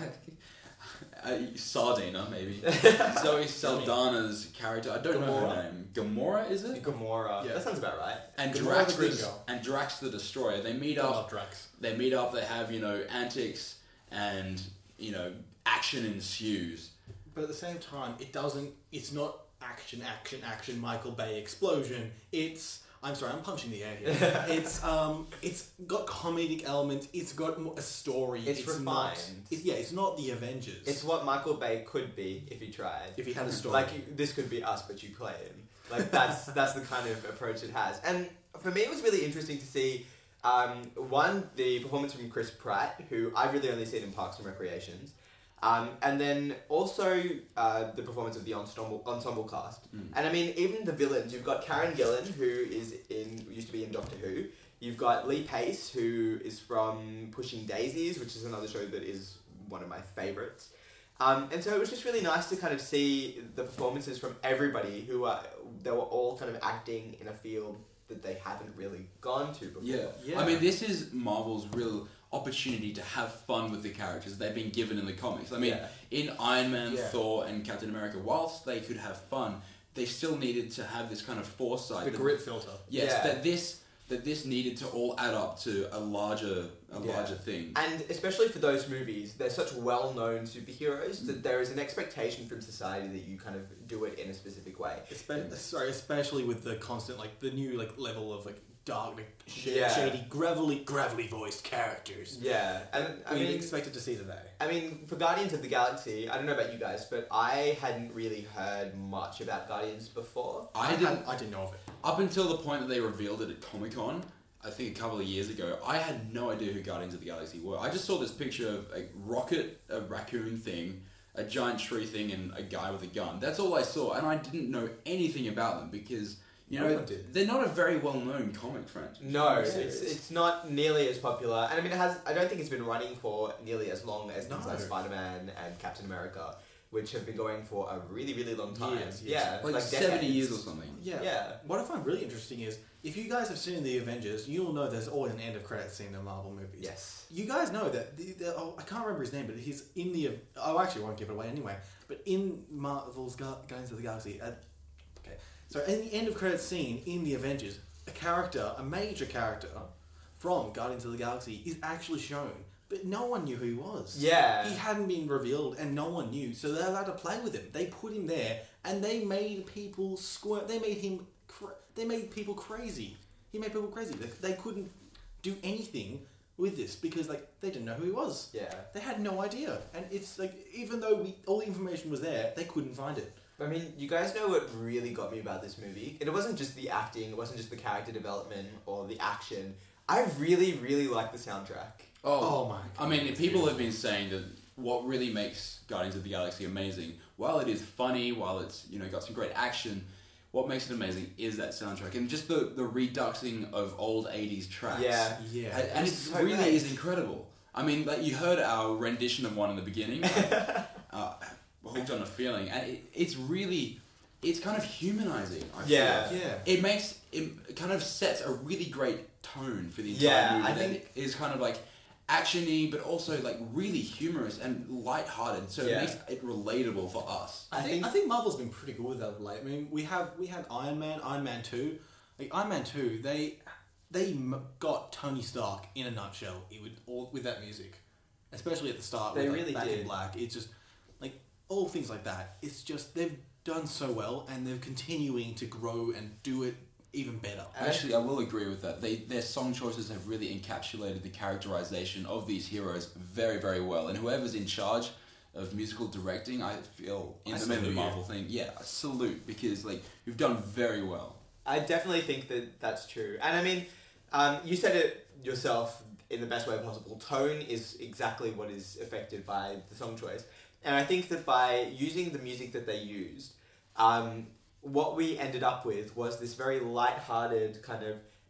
Speaker 1: Uh, Sardina, maybe. Zoe Saldana's character. I don't know her name. Gamora, is it?
Speaker 5: Gamora.
Speaker 4: Yeah.
Speaker 5: That sounds about right.
Speaker 1: And
Speaker 4: Gamora
Speaker 1: Drax
Speaker 4: the Green
Speaker 1: the,
Speaker 4: Girl.
Speaker 1: and Drax the Destroyer. They meet
Speaker 4: I
Speaker 1: up.
Speaker 4: love Drax.
Speaker 1: They meet up. They have, you know, antics, and you know, action ensues.
Speaker 4: But at the same time, it doesn't. It's not action, action, action. Michael Bay explosion. It's. I'm sorry, I'm punching the air here. it's um, it's got comedic elements. It's got mo- a story.
Speaker 5: It's refined.
Speaker 4: Not, it, yeah, it's not the Avengers.
Speaker 5: It's what Michael Bay could be if he tried.
Speaker 4: if he had a story.
Speaker 5: Like you- this could be us, but you play him. Like that's that's the kind of approach it has. And for me, it was really interesting to see. Um, one, the performance from Chris Pratt, who I've really only seen in Parks and Recreations. Um, and then also uh, the performance of the ensemble ensemble cast.
Speaker 1: Mm.
Speaker 5: And I mean, even the villains. You've got Karen Gillan, who is in used to be in Doctor Who. You've got Lee Pace, who is from Pushing Daisies, which is another show that is one of my favourites. Um, and so it was just really nice to kind of see the performances from everybody who are they were all kind of acting in a field that they haven't really gone to before.
Speaker 1: Yeah.
Speaker 4: Yeah.
Speaker 1: I mean, this is Marvel's real opportunity to have fun with the characters they've been given in the comics. I mean,
Speaker 5: Yeah.
Speaker 1: in Iron Man,
Speaker 4: Yeah.
Speaker 1: Thor, and Captain America, whilst they could have fun, they still needed to have this kind of foresight.
Speaker 4: the
Speaker 1: that-
Speaker 4: grit filter.
Speaker 1: Yes,
Speaker 5: Yeah.
Speaker 1: that this that this needed to all add up to a larger a
Speaker 5: Yeah.
Speaker 1: larger thing.
Speaker 5: And especially for those movies, they're such well-known superheroes that there is an expectation from society that you kind of do it in a specific way.
Speaker 4: Espe- sorry, especially with the constant, like, the new, like, level of, like, dark, like, sh-
Speaker 5: Yeah.
Speaker 4: shady, gravelly, gravelly voiced characters.
Speaker 5: Yeah, and I
Speaker 4: we
Speaker 5: mean,
Speaker 4: expected to see today.
Speaker 5: I mean, for Guardians of the Galaxy, I don't know about you guys, but I hadn't really heard much about Guardians before.
Speaker 1: I
Speaker 4: I
Speaker 1: didn't
Speaker 4: didn't. I didn't know of it.
Speaker 1: up until the point that they revealed it at Comic Con. I think a couple of years ago, I had no idea who Guardians of the Galaxy were. I just saw this picture of a rocket, a raccoon thing, a giant tree thing, and a guy with a gun. That's all I saw, and I didn't know anything about them because you
Speaker 4: No
Speaker 1: know
Speaker 4: one did.
Speaker 1: they're not a very well-known comic franchise.
Speaker 5: No,
Speaker 1: It's-
Speaker 5: it's it's not nearly as popular, and I mean, it has. I don't think it's been running for nearly as long as things
Speaker 4: No.
Speaker 5: like Spider-Man and Captain America, which have been going for a really, really long time.
Speaker 4: Years, years.
Speaker 5: Yeah,
Speaker 1: like, seventy
Speaker 5: decades.
Speaker 1: years or something.
Speaker 4: Yeah.
Speaker 5: Yeah.
Speaker 4: What I find really interesting is, if you guys have seen the Avengers, you'll know there's always an end of credits scene in Marvel movies.
Speaker 5: Yes.
Speaker 4: You guys know that the, the oh, I can't remember his name, but he's in the. Oh, actually, I won't give it away anyway. But in Marvel's Gu- Guardians of the Galaxy, uh, okay. So in the end of credits scene in the Avengers, a character, a major character from Guardians of the Galaxy, is actually shown, but no one knew who he was.
Speaker 5: Yeah.
Speaker 4: He hadn't been revealed, and no one knew. So they're allowed to play with him. They put him there, and they made people squirm. They made him. Cra- they made people crazy. He made people crazy. They, they couldn't do anything with this because like they didn't know who he was.
Speaker 5: Yeah.
Speaker 4: They had no idea, and it's like even though we all the information was there, they couldn't find it.
Speaker 5: I mean, you guys know what really got me about this movie? It wasn't just the acting, it wasn't just the character development or the action. I really, really like the soundtrack.
Speaker 4: Oh my
Speaker 1: I mean, people have been saying that what really makes Guardians of the Galaxy amazing, while it is funny, while it's you know got some great action, what makes it amazing is that soundtrack and just the the reduxing of old eighties tracks.
Speaker 5: Yeah.
Speaker 4: Yeah.
Speaker 1: and, and it
Speaker 5: It's so
Speaker 1: really
Speaker 5: great.
Speaker 1: is incredible. I mean, like you heard our rendition of one in the beginning, uh, hooked on a feeling, and it, it's really, it's kind of humanizing. I
Speaker 5: Yeah.
Speaker 1: feel.
Speaker 4: Yeah.
Speaker 1: It makes it kind of sets a really great tone for the entire
Speaker 5: Yeah,
Speaker 1: movie.
Speaker 5: I
Speaker 1: that
Speaker 5: think-
Speaker 1: is kind of like actiony, but also like really humorous and light-hearted. So
Speaker 5: Yeah.
Speaker 1: it makes it relatable for us.
Speaker 4: I think I think Marvel's been pretty good with that of late. I mean, we have we had Iron Man, Iron Man two, like Iron Man two. They they m- got Tony Stark in a nutshell. It would all with that music, especially at the start.
Speaker 5: They
Speaker 4: with, like,
Speaker 5: really
Speaker 4: Back
Speaker 5: did.
Speaker 4: in Black. It's just like all things like that. It's just they've done so well, and they're continuing to grow and do it even better.
Speaker 1: Actually, I will agree with that. They their song choices have really encapsulated the characterization of these heroes very, very well. And whoever's in charge of musical directing, I feel in
Speaker 4: I
Speaker 1: the, in the
Speaker 4: salute you.
Speaker 1: Marvel thing, yeah, I salute because like you've done very well.
Speaker 5: I definitely think that that's true. And I mean, um, you said it yourself in the best way possible. Tone is exactly what is affected by the song choice. And I think that by using the music that they used, um, what we ended up with was this very light-hearted kind of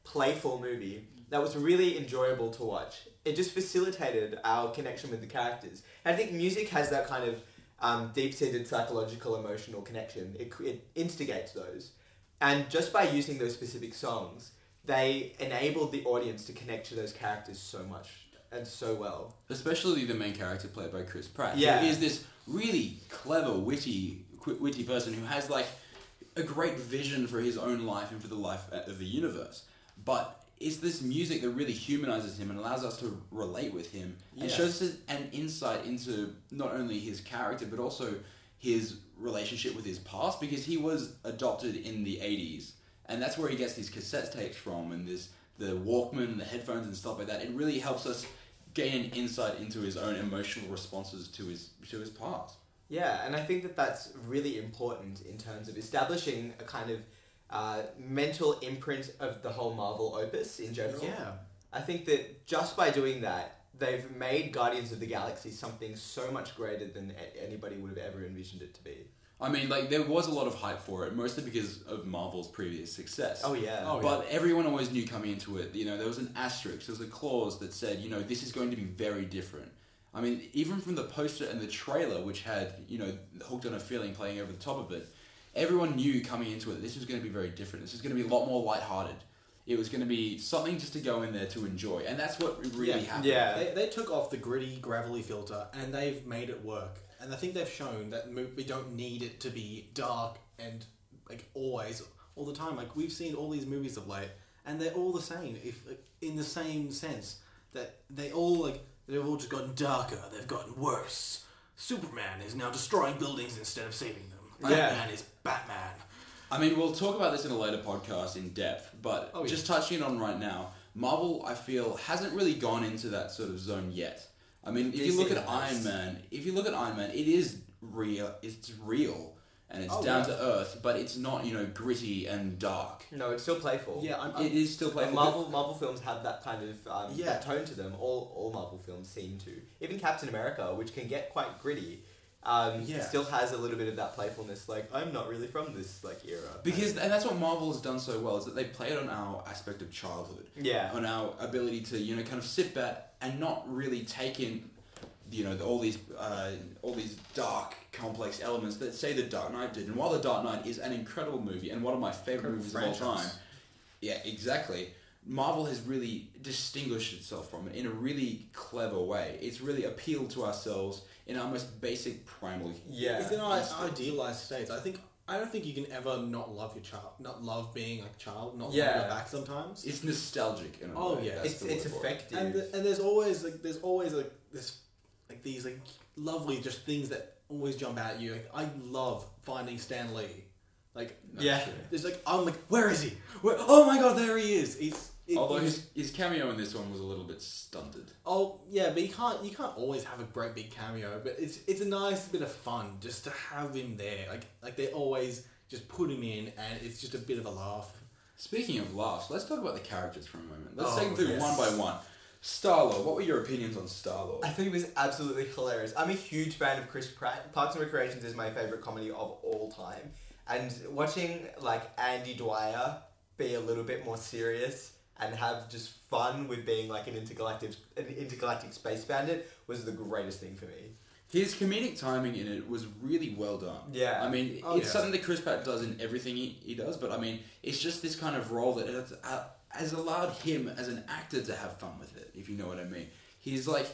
Speaker 5: playful movie that was really enjoyable to watch. It just facilitated our connection with the characters. And I think music has that kind of um, deep-seated psychological, emotional connection. It, it instigates those. And just by using those specific songs, they enabled the audience to connect to those characters so much and so well.
Speaker 1: Especially the main character played by Chris Pratt.
Speaker 5: Yeah.
Speaker 1: He is this really clever, witty, qu- witty person who has like a great vision for his own life and for the life of the universe. But it's this music that really humanizes him and allows us to relate with him and
Speaker 4: Yeah.
Speaker 1: shows us an insight into not only his character but also his relationship with his past, because he was adopted in the eighties, and that's where he gets these cassette tapes from and this the Walkman and the headphones and stuff like that. It really helps us gain an insight into his own emotional responses to his to his past.
Speaker 5: Yeah, and I think that that's really important in terms of establishing a kind of uh, mental imprint of the whole Marvel opus in general.
Speaker 4: Yeah.
Speaker 5: I think that just by doing that, they've made Guardians of the Galaxy something so much greater than a- anybody would have ever envisioned it to be.
Speaker 1: I mean, like, there was a lot of hype for it, mostly because of Marvel's previous success.
Speaker 5: Oh yeah.
Speaker 4: Oh,
Speaker 1: But everyone always knew coming into it, you know, there was an asterisk, there was a clause that said, you know, this is going to be very different. I mean, even from the poster and the trailer, which had, you know, Hooked on a Feeling playing over the top of it, everyone knew coming into it this was going to be very different. This was going to be a lot more lighthearted. It was going to be something just to go in there to enjoy. And that's what really
Speaker 4: Yeah.
Speaker 1: happened.
Speaker 5: Yeah.
Speaker 4: They, they took off the gritty, gravelly filter and they've made it work. And I think they've shown that mo- we don't need it to be dark and like always, all the time. Like we've seen all these movies of late, and they're all the same. If in the same sense that they all like they've all just gotten darker. They've gotten worse. Superman is now destroying buildings instead of saving them.
Speaker 5: Yeah.
Speaker 4: Batman is Batman.
Speaker 1: I mean, we'll talk about this in a later podcast in depth, but
Speaker 4: Oh, yeah.
Speaker 1: just touching on right now, Marvel, I feel, hasn't really gone into that sort of zone yet. I mean, if you
Speaker 5: D C
Speaker 1: look at
Speaker 5: has.
Speaker 1: Iron Man, if you look at Iron Man, it is real, it's real, and it's
Speaker 4: Oh,
Speaker 1: down
Speaker 4: yeah.
Speaker 1: to earth, but it's not, you know, gritty and dark.
Speaker 5: No, it's still playful.
Speaker 4: Yeah, I'm, I'm
Speaker 1: It is still
Speaker 5: And
Speaker 1: playful.
Speaker 5: Marvel Marvel films have that kind of um,
Speaker 4: Yeah.
Speaker 5: that tone to them. All all Marvel films seem to. Even Captain America, which can get quite gritty, um,
Speaker 4: Yeah.
Speaker 5: still has a little bit of that playfulness. Like, I'm not really from this like era.
Speaker 1: Because, and that's what Marvel has done so well, is that they played on our aspect of childhood.
Speaker 5: Yeah.
Speaker 1: On our ability to, you know, kind of sit back and not really take in, you know, the, all these uh, all these dark, complex elements that, say, The Dark Knight did. And while The Dark Knight is an incredible movie and one of my favorite
Speaker 4: Incredible
Speaker 1: movies of all
Speaker 4: franchise.
Speaker 1: time, yeah, exactly, Marvel has really distinguished itself from it in a really clever way. It's really appealed to ourselves in our most basic, primal
Speaker 5: Yeah.
Speaker 4: It's in our
Speaker 1: instincts.
Speaker 4: idealized states. I think I don't think you can ever not love your child, not love being like a child, not
Speaker 5: Yeah.
Speaker 4: love your back sometimes.
Speaker 1: It's nostalgic in a
Speaker 4: Oh,
Speaker 1: way.
Speaker 4: yeah.
Speaker 1: That's
Speaker 5: It's
Speaker 1: the
Speaker 5: it's
Speaker 1: word for it.
Speaker 5: effective.
Speaker 4: And the, and there's always like there's always like this like these like lovely just things that always jump at you. Like I love finding Stan Lee. Like
Speaker 5: Yeah.
Speaker 4: there's like I'm like where is he? Where, oh my god, there he is. He's it,
Speaker 1: Although
Speaker 4: he's-
Speaker 1: his, his cameo in this one was a little bit stunted.
Speaker 4: oh yeah, but you can't you can't always have a great big cameo. But it's it's a nice bit of fun just to have him there. Like like they always just put him in, and it's just a bit of a laugh.
Speaker 1: Speaking of laughs, let's talk about the characters for a moment. Let's
Speaker 4: Oh,
Speaker 1: take them through
Speaker 4: yes.
Speaker 1: one by one. Star-Lord, what were your opinions on Star-Lord?
Speaker 5: I think it was absolutely hilarious. I'm a huge fan of Chris Pratt. Parks and Recreations is my favorite comedy of all time. And watching like Andy Dwyer be a little bit more serious and have just fun with being like an intergalactic an intergalactic space bandit was the greatest thing for me.
Speaker 1: His comedic timing in it was really well done.
Speaker 5: Yeah.
Speaker 1: I mean,
Speaker 4: Oh,
Speaker 1: it's
Speaker 4: yeah.
Speaker 1: something that Chris Pratt does in everything he, he does, but I mean, it's just this kind of role that has, uh, has allowed him as an actor to have fun with it, if you know what I mean. He's like,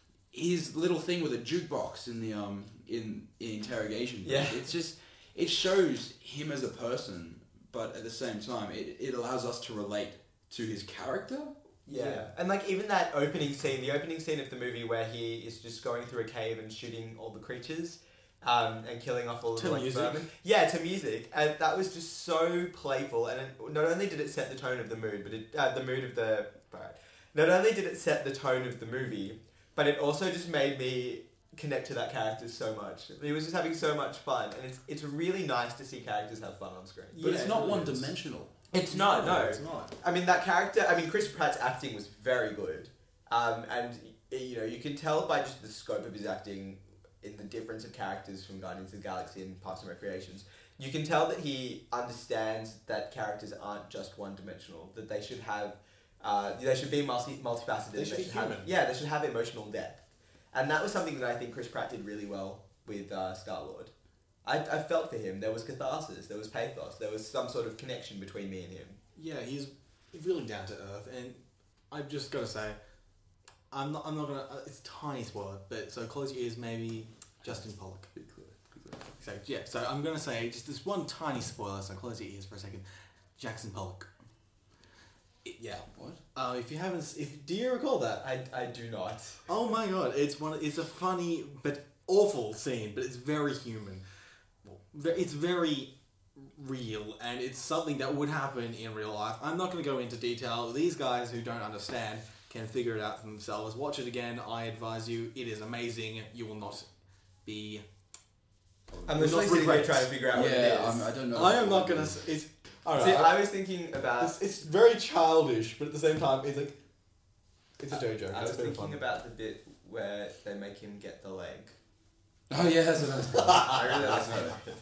Speaker 1: his little thing with a jukebox in the, um, in, in interrogation.
Speaker 5: Yeah.
Speaker 1: It's just, it shows him as a person, but at the same time, it, it allows us to relate to his character.
Speaker 5: Yeah.
Speaker 4: Yeah.
Speaker 5: And like even that opening scene, the opening scene of the movie where he is just going through a cave and shooting all the creatures, um, and killing off all
Speaker 4: To
Speaker 5: the like
Speaker 4: music?
Speaker 5: vermin. Yeah, to music, and that was just so playful. And it, not only did it set the tone of the mood, but it uh, the mood of the right. Not only did it set the tone of the movie, but it also just made me connect to that character so much. He was just having so much fun, and it's it's really nice to see characters have fun on screen.
Speaker 1: But
Speaker 4: Yeah,
Speaker 1: it's
Speaker 4: it
Speaker 1: not
Speaker 4: really is.
Speaker 1: one-dimensional.
Speaker 5: It's not, no.
Speaker 4: it's not.
Speaker 5: I mean, that character, I mean, Chris Pratt's acting was very good. Um, and, y- you know, you can tell by just the scope of his acting in the difference of characters from Guardians of the Galaxy and Parks and Recreations You can tell that he understands that characters aren't just one-dimensional. That they should have, uh, they should be multi multifaceted.
Speaker 4: They should be
Speaker 5: have,
Speaker 4: human.
Speaker 5: Yeah, they should have emotional depth, and that was something that I think Chris Pratt did really well with uh, Star-Lord. I, I felt for him. There was catharsis. There was pathos. There was some sort of connection between me and him.
Speaker 4: Yeah, he's really down to earth, and I've just got to say, I'm not. I'm not gonna. Uh, it's a tiny spoiler, but so close your ears. Maybe Justin Pollock. So yeah, so I'm gonna say just this one tiny spoiler. So close your ears for a second. Jackson Pollock. It, yeah.
Speaker 1: What?
Speaker 4: Uh, if you haven't, if do you recall that?
Speaker 5: I, I do not.
Speaker 4: Oh my god, it's one. It's a funny but awful scene, but it's very human. Ve- It's very real, and it's something that would happen in real life. I'm not going to go into detail. These guys who don't understand can figure it out for themselves. Watch it again. I advise you. It is amazing. You will not be.
Speaker 5: I'm
Speaker 4: Will
Speaker 5: literally
Speaker 4: not
Speaker 5: sitting here
Speaker 4: regret.
Speaker 5: trying to figure out what it
Speaker 1: Yeah,
Speaker 5: is.
Speaker 1: I'm, I don't know.
Speaker 4: I am not going to. It's. I don't
Speaker 5: See,
Speaker 4: know.
Speaker 5: I was thinking about.
Speaker 4: it's, it's very childish, but at the same time, it's like. It's a JoJo.
Speaker 5: I
Speaker 4: It's
Speaker 5: was
Speaker 4: a bit of
Speaker 5: thinking
Speaker 4: fun.
Speaker 5: about the bit where they make him get the leg.
Speaker 1: Oh yeah, that's what I was.
Speaker 5: I really like that.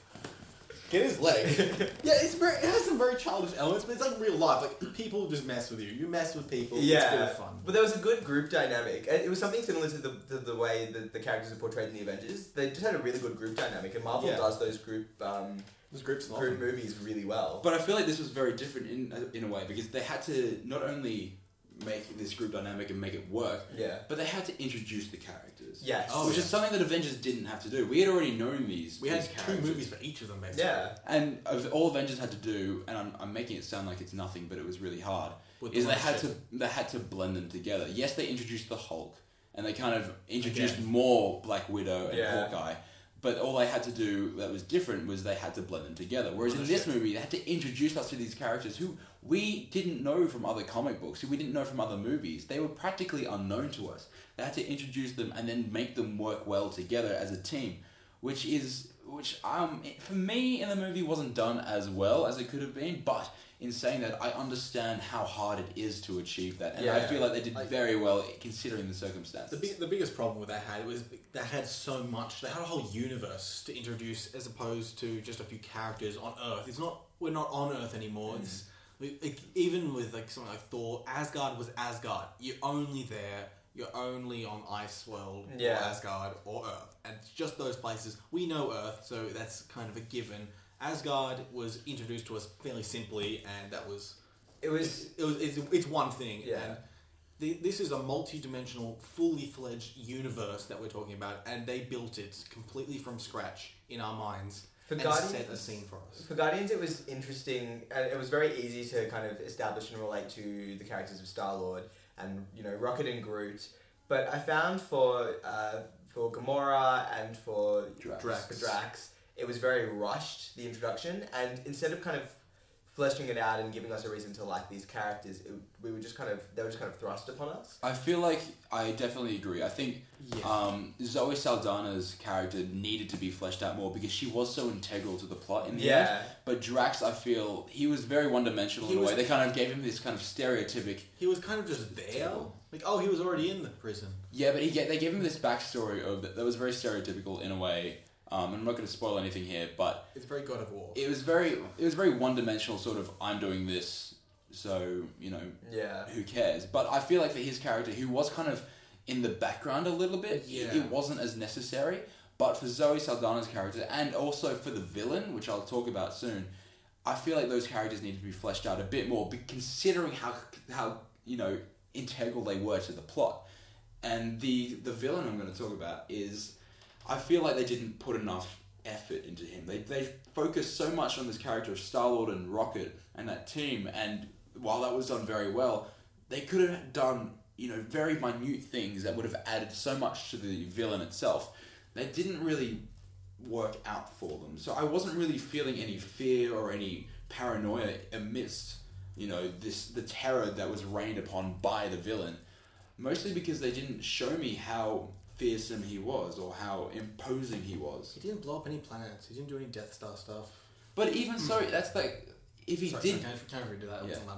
Speaker 4: Get his leg. Yeah, it's very. It has some very childish elements, but it's like real life. Like people just mess with you. You mess with people. It's a bit
Speaker 5: Yeah,
Speaker 4: of fun.
Speaker 5: but there was a good group dynamic. And it was something similar to the, to the way the, the characters are portrayed in the Avengers. They just had a really good group dynamic, and Marvel
Speaker 4: Yeah.
Speaker 5: does those group um,
Speaker 4: There's groups of
Speaker 5: group movies really well.
Speaker 1: But I feel like this was very different in in a way because they had to not only make this group dynamic and make it work,
Speaker 5: Yeah.
Speaker 1: but they had to introduce the characters.
Speaker 5: Yes.
Speaker 4: Oh,
Speaker 1: which
Speaker 4: yeah.
Speaker 1: is something that Avengers didn't have to do. We had already known these.
Speaker 4: We had
Speaker 1: these
Speaker 4: two
Speaker 1: characters.
Speaker 4: movies for each of them, basically.
Speaker 5: Yeah.
Speaker 1: And of- all Avengers had to do, and I'm, I'm making it sound like it's nothing, but it was really hard.
Speaker 4: With
Speaker 1: Is
Speaker 4: the
Speaker 1: they
Speaker 4: right
Speaker 1: had
Speaker 4: shit.
Speaker 1: to they had to blend them together. Yes, they introduced the Hulk, and they kind of introduced
Speaker 4: Again.
Speaker 1: more Black Widow and
Speaker 5: Yeah.
Speaker 1: Hawkeye. But all they had to do that was different was they had to blend them together. Whereas in this movie, they had to introduce us to these characters who we didn't know from other comic books, who we didn't know from other movies. They were practically unknown to us. They had to introduce them and then make them work well together as a team, which is which um for me in the movie wasn't done as well as it could have been. But in saying that, I understand how hard it is to achieve that, and I
Speaker 5: Yeah.
Speaker 1: feel like they did
Speaker 4: Like-
Speaker 1: very well considering the circumstances.
Speaker 4: The, big, the biggest problem with that had was they had so much. They had a whole universe to introduce, as opposed to just a few characters on Earth. It's not. We're not on Earth anymore. It's we- like, even with like something like Thor. Asgard was Asgard. You're only there. You're only on Iceworld
Speaker 5: Yeah.
Speaker 4: or Asgard or Earth, and it's just those places. We know Earth, so that's kind of a given. Asgard was introduced to us fairly simply, and that was
Speaker 5: It was.
Speaker 4: it was it's, it's one thing.
Speaker 5: Yeah.
Speaker 4: And the, this is a multi-dimensional, fully fledged universe that we're talking about, and they built it completely from scratch in our minds
Speaker 5: For
Speaker 4: and
Speaker 5: Guardians-
Speaker 4: set a scene for us.
Speaker 5: For Guardians, it was interesting, and it was very easy to kind of establish and relate to the characters of Star-Lord and, you know, Rocket and Groot. But I found for uh, for Gamora and for
Speaker 1: Drax.
Speaker 4: Drax.
Speaker 5: for Drax, it was very rushed, the introduction, and instead of kind of fleshing it out and giving us a reason to like these characters, it, we were just kind of they were just kind of thrust upon us.
Speaker 1: I feel like I definitely agree. I think
Speaker 4: Yeah.
Speaker 1: um, Zoe Saldana's character needed to be fleshed out more because she was so integral to the plot in the
Speaker 5: Yeah.
Speaker 1: end. But Drax, I feel, he was very one-dimensional
Speaker 4: He
Speaker 1: in a
Speaker 4: was-
Speaker 1: way. They kind of gave him this kind of stereotypic...
Speaker 4: He was kind of just there. Like, oh, he was already in the prison.
Speaker 1: Yeah, but he get, they gave him this backstory of that, that was very stereotypical in a way. Um, and I'm not going to spoil anything here, but
Speaker 4: It's very God of War.
Speaker 1: it was very it was very one-dimensional sort of, I'm doing this, so, you know,
Speaker 5: Yeah.
Speaker 1: who cares? But I feel like for his character, who was kind of in the background a little bit,
Speaker 4: Yeah.
Speaker 1: it wasn't as necessary. But for Zoe Saldana's character, and also for the villain, which I'll talk about soon, I feel like those characters need to be fleshed out a bit more, but considering how how you know integral they were to the plot. And the the villain I'm going to talk about is, I feel like they didn't put enough effort into him. They they focused so much on this character of Star-Lord and Rocket and that team, and while that was done very well, they could have done, you know, very minute things that would have added so much to the villain itself. They didn't really work out for them. So I wasn't really feeling any fear or any paranoia amidst, you know, this the terror that was rained upon by the villain. Mostly because they didn't show me how fearsome he was or how imposing he was.
Speaker 4: He didn't blow up any planets. He didn't do any Death Star stuff.
Speaker 1: But even so, that's like, if he
Speaker 4: sorry,
Speaker 1: did...
Speaker 4: sorry, can I, can I redo that? That
Speaker 1: Yeah.
Speaker 4: wasn't loud enough.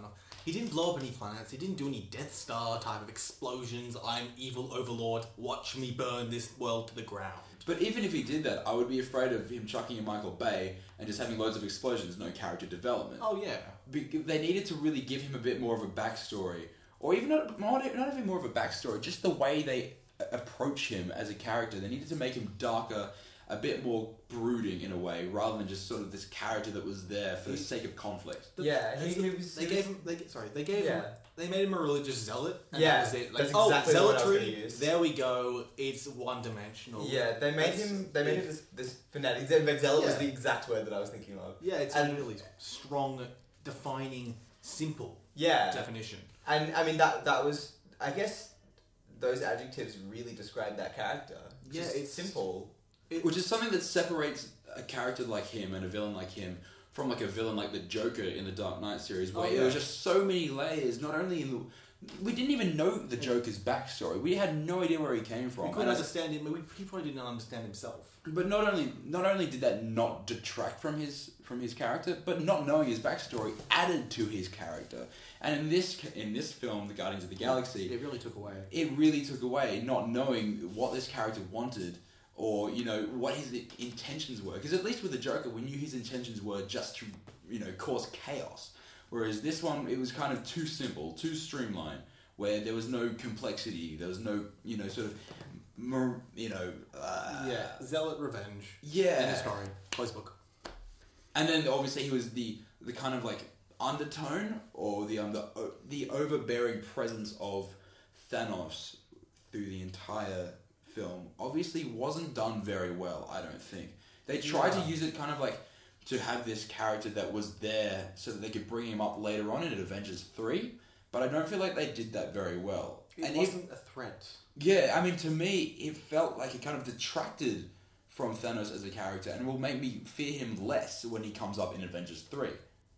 Speaker 4: He didn't blow up any planets. He didn't do any Death Star type of explosions. I'm evil overlord. Watch me burn this world to the ground.
Speaker 1: But even if he did that, I would be afraid of him chucking in Michael Bay and just having loads of explosions, no character development.
Speaker 4: Oh yeah.
Speaker 1: Be- They needed to really give him a bit more of a backstory, or even not, not, not even more of a backstory, just the way they a- approach him as a character. They needed to make him darker, a bit more brooding in a way, rather than just sort of this character that was there for the sake of conflict.
Speaker 5: Yeah, he,
Speaker 4: That's
Speaker 5: he
Speaker 4: the-
Speaker 5: was.
Speaker 4: They
Speaker 5: he
Speaker 4: gave
Speaker 5: was-
Speaker 4: him. They sorry. They gave him.
Speaker 5: Yeah.
Speaker 4: They made him a religious zealot. And
Speaker 5: Yeah,
Speaker 4: that was it. Like,
Speaker 5: that's
Speaker 4: oh,
Speaker 5: exactly what I was
Speaker 4: zealotry.
Speaker 5: gonna use.
Speaker 4: There we go. It's one dimensional.
Speaker 5: Yeah, they made
Speaker 4: That's-
Speaker 5: him. They made him this, this fanatic. Zealot was
Speaker 4: Yeah.
Speaker 5: the exact word that I was thinking of.
Speaker 4: Yeah, it's
Speaker 5: And-
Speaker 4: a really strong, defining, simple
Speaker 5: Yeah,
Speaker 4: definition.
Speaker 5: and I mean that that was. I guess those adjectives really describe that character.
Speaker 4: Yeah,
Speaker 5: Just
Speaker 4: it's-
Speaker 5: simple.
Speaker 1: Which is something that separates a character like him and a villain like him from like a villain like the Joker in the Dark Knight series, where
Speaker 4: Oh,
Speaker 1: it
Speaker 4: yeah.
Speaker 1: was just so many layers. Not only in the, we didn't even know the Joker's backstory. We had no idea where he came from.
Speaker 4: We couldn't
Speaker 1: And as-
Speaker 4: understand him. We, he probably didn't understand himself.
Speaker 1: But not only not only did that not detract from his from his character, but not knowing his backstory added to his character. And in this in this film, The Guardians of the Galaxy,
Speaker 4: It really took away.
Speaker 1: it really took away not knowing what this character wanted, or you know what his intentions were. Because at least with the Joker, we knew his intentions were just to you know cause chaos. Whereas this one, it was kind of too simple, too streamlined, where there was no complexity, there was no you know sort of mer- you know uh,
Speaker 4: Yeah, zealot revenge.
Speaker 1: yeah.
Speaker 4: End of story. Close book.
Speaker 1: And then obviously he was the the kind of like undertone or the um, the, o- the overbearing presence of Thanos through the entire film obviously wasn't done very well, I don't think. They tried
Speaker 4: Yeah.
Speaker 1: to use it kind of like to have this character that was there so that they could bring him up later on in Avengers three, but I don't feel like they did that very well.
Speaker 4: It
Speaker 1: and if,
Speaker 4: wasn't a threat.
Speaker 1: yeah, I mean, to me, it felt like it kind of detracted from Thanos as a character, and will make me fear him less when he comes up in Avengers three.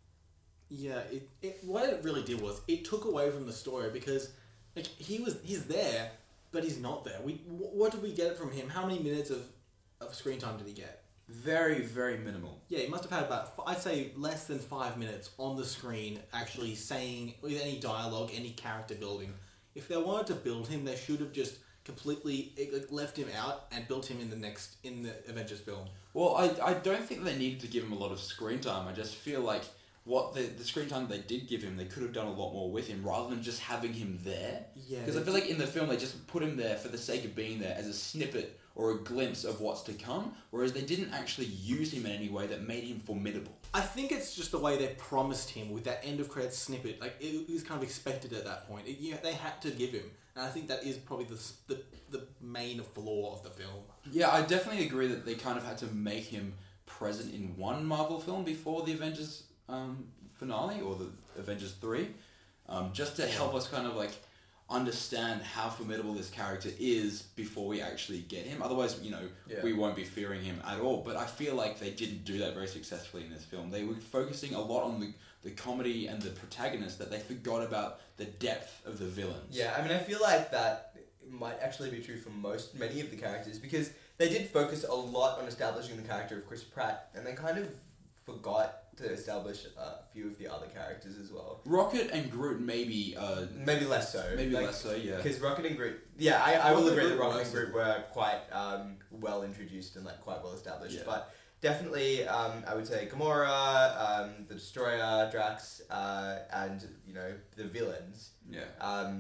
Speaker 4: Yeah, it, it what it really did was it took away from the story because like he was he's there, but he's not there. We wh- what did we get from him? How many minutes of, of screen time did he get?
Speaker 1: Very, very minimal.
Speaker 4: Yeah, he must have had about f- I'd say less than five minutes on the screen actually saying with any dialogue, any character building. If they wanted to build him, they should have just completely eh, like, left him out and built him in the next in the Avengers film.
Speaker 1: Well, I, I don't think they needed to give him a lot of screen time. I just feel like what the, the screen time they did give him, they could have done a lot more with him rather than just having him there.
Speaker 4: Yeah,
Speaker 1: Because I
Speaker 4: they
Speaker 1: feel like in the film they just put him there for the sake of being there as a snippet or a glimpse of what's to come, whereas they didn't actually use him in any way that made him formidable.
Speaker 4: I think it's just the way they promised him with that end of credits snippet. Like it, it was kind of expected at that point. It, yeah, they had to give him, and I think that is probably the, s- the the main flaw of the film.
Speaker 1: Yeah, I definitely agree that they kind of had to make him present in one Marvel film before the Avengers um, finale or the Avengers three, um, just to help us kind of like understand how formidable this character is before we actually get him. Otherwise, you know,
Speaker 5: Yeah.
Speaker 1: we won't be fearing him at all. But I feel like they didn't do that very successfully in this film. They were focusing a lot on the, the comedy and the protagonist that they forgot about the depth of the villains.
Speaker 5: Yeah, I mean, I feel like that might actually be true for most, many of the characters, because they did focus a lot on establishing the character of Chris Pratt, and they kind of forgot to establish a few of the other characters as well.
Speaker 1: Rocket and Groot maybe, uh,
Speaker 5: Maybe less so.
Speaker 1: maybe
Speaker 5: like,
Speaker 1: less so, yeah.
Speaker 5: Because Rocket and Groot, yeah, I, I will
Speaker 4: Rocket
Speaker 5: agree
Speaker 4: and
Speaker 5: that
Speaker 4: Groot
Speaker 5: Rocket
Speaker 4: were
Speaker 5: and Groot were quite um, well introduced and like quite well established,
Speaker 1: Yeah.
Speaker 5: but definitely, um, I would say Gamora, um, the Destroyer, Drax, uh, and you know the villains.
Speaker 1: Yeah.
Speaker 5: Um,